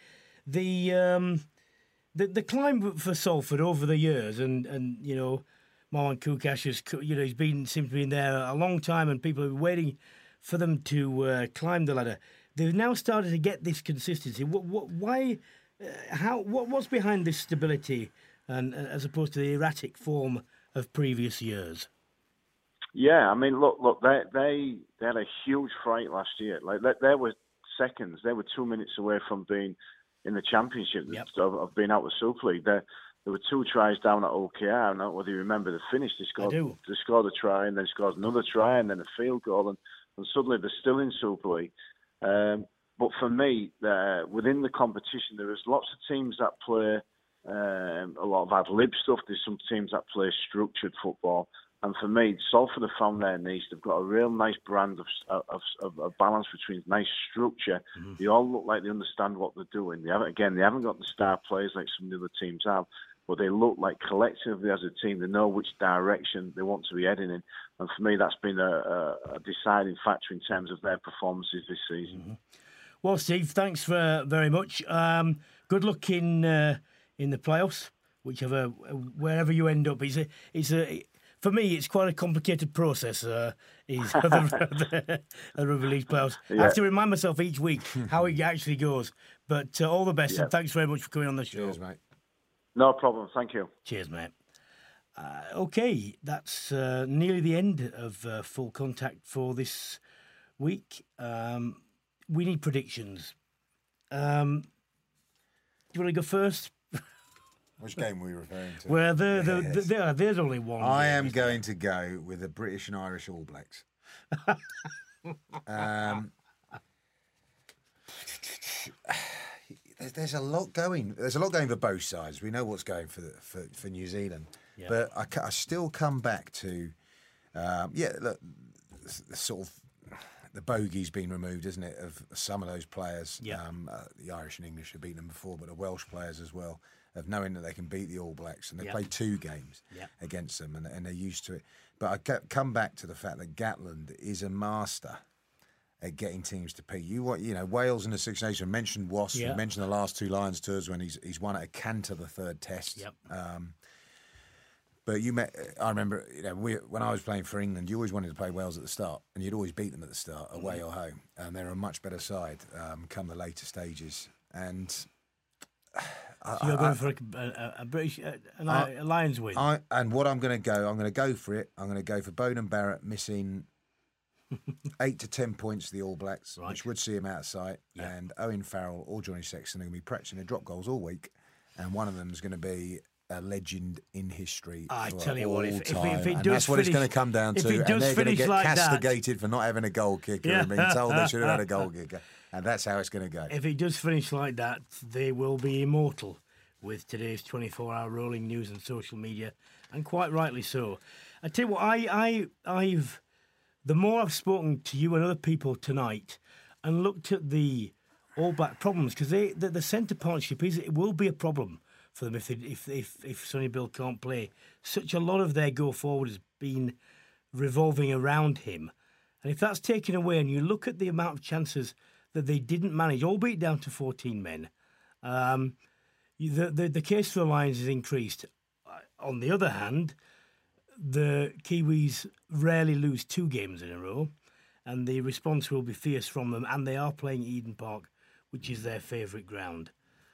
The climb for Salford over the years, and Marwan Koukash seems to be in there a long time, and people are waiting for them to climb the ladder. They've now started to get this consistency. Why? What's behind this stability, and as opposed to the erratic form of previous years? Yeah, I mean, look, they had a huge fright last year. Like they were seconds. They were 2 minutes away from being in the Championship of being out of the Super League. There were 2 tries down at OKR. I don't know whether you remember the finish. They scored a try and then scored another try and then a field goal, and suddenly they're still in Super League. But for me, within the competition, there is lots of teams that play a lot of ad-lib stuff. There's some teams that play structured football. And for me, Salford have found their niche. They've got a real nice brand of balance between nice structure. They all look like they understand what they're doing. They haven't got the star players like some of the other teams have, but they look like collectively as a team, they know which direction they want to be heading in. And for me, that's been a deciding factor in terms of their performances this season. Well, Steve, thanks very much. Good luck in the playoffs, wherever you end up. For me, it's quite a complicated process. The rugby league playoffs. I have to remind myself each week how it actually goes. But all the best, and thanks very much for coming on the show. Cheers, mate. No problem. Thank you. Cheers, mate. Okay, that's nearly the end of Full Contact for this week. We need predictions. Do you want to go first? Which game are we referring to? Well, there's only one. I am going to go with the British and Irish All Blacks. There's a lot going. There's a lot going for both sides. We know what's going for New Zealand, but I still come back to, look, sort of the bogey's been removed, isn't it, of some of those players. The Irish and English have beaten them before, but the Welsh players as well, of knowing that they can beat the All Blacks, and they played 2 games against them, and they're used to it. But I come back to the fact that Gatland is a master at getting teams to peak. Wales in the Six Nations. Mentioned Wasp. Yeah. Mentioned the last 2 Lions tours when he's won at a canter the 3rd Test. Yep. But I remember, when I was playing for England, you always wanted to play Wales at the start, and you'd always beat them at the start, away or home. And they're a much better side come the later stages. And so you're going for a British a Lions win. And what I'm going to go for it. I'm going to go for Beauden Barrett missing 8 to 10 points to the All Blacks, which would see him out of sight. Yeah. And Owen Farrell or Johnny Sexton are going to be practicing their drop goals all week, and one of them is going to be a legend in history. I tell you what, if it does and that's what it's going to come down to. And they're going to get castigated for not having a goal kicker and being told they should have had a goal kicker. And that's how it's going to go. If it does finish like that, they will be immortal with today's 24-hour rolling news and social media, and quite rightly so. I tell you what, I've the more I've spoken to you and other people tonight and looked at the All Black problems, because the centre partnership it will be a problem for them if Sonny Bill can't play. Such a lot of their go forward has been revolving around him, and if that's taken away, and you look at the amount of chances that they didn't manage, albeit down to 14 men, the case for the Lions is increased. On the other hand, the Kiwis rarely lose 2 games in a row, and the response will be fierce from them, and they are playing Eden Park, which is their favourite ground.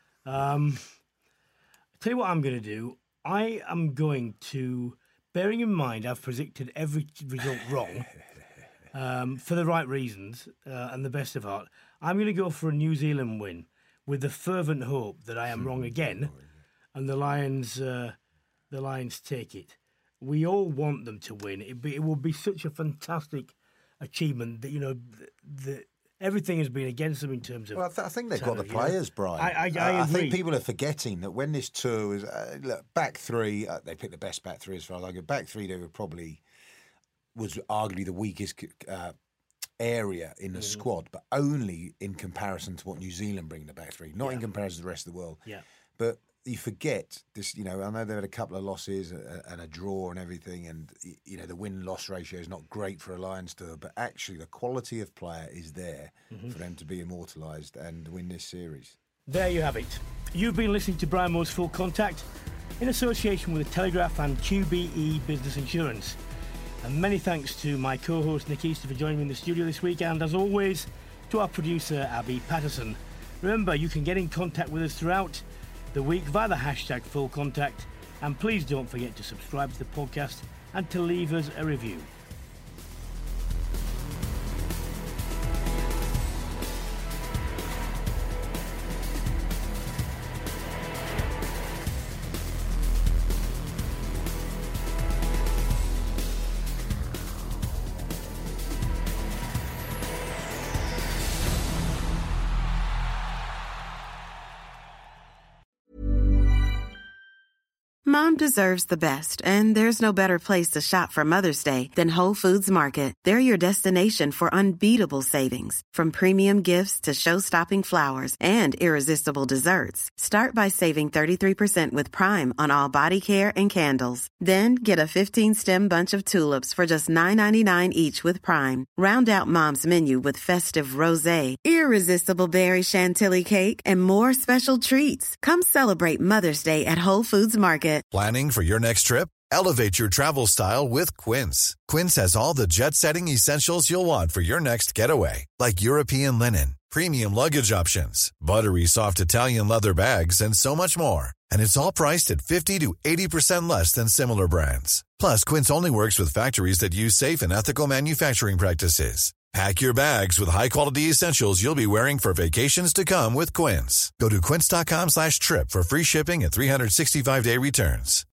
Tell you what I'm going to do. I am going to, bearing in mind I've predicted every result wrong for the right reasons and the best of heart, I'm going to go for a New Zealand win with the fervent hope that I am wrong again and the Lions take it. We all want them to win. It will be such a fantastic achievement that, that everything has been against them in terms of... Well, I think they've got the players, Brian. I agree. I think people are forgetting that when this tour was... back 3, they picked the best back 3 as far as I go. Back 3, they was arguably the weakest area in the squad, but only in comparison to what New Zealand bring in the back 3, not in comparison to the rest of the world. Yeah. But you forget this, I know they've had a couple of losses and a draw and everything, and, the win-loss ratio is not great for a Lions tour, but actually the quality of player is there for them to be immortalised and win this series. There you have it. You've been listening to Brian Moore's Full Contact in association with the Telegraph and QBE Business Insurance. And many thanks to my co-host Nick Easter for joining me in the studio this week, and as always to our producer Abby Patterson. Remember, you can get in contact with us throughout the week via the hashtag Full Contact, and please don't forget to subscribe to the podcast and to leave us a review. Mom deserves the best, and there's no better place to shop for Mother's Day than Whole Foods Market. They're your destination for unbeatable savings, from premium gifts to show-stopping flowers and irresistible desserts. Start by saving 33% with Prime on all body care and candles. Then get a 15-stem bunch of tulips for just $9.99 each with Prime. Round out Mom's menu with festive rosé, irresistible berry chantilly cake, and more special treats. Come celebrate Mother's Day at Whole Foods Market. Planning for your next trip? Elevate your travel style with Quince. Quince has all the jet-setting essentials you'll want for your next getaway, like European linen, premium luggage options, buttery soft Italian leather bags, and so much more. And it's all priced at 50 to 80% less than similar brands. Plus, Quince only works with factories that use safe and ethical manufacturing practices. Pack your bags with high-quality essentials you'll be wearing for vacations to come with Quince. Go to quince.com/trip for free shipping and 365-day returns.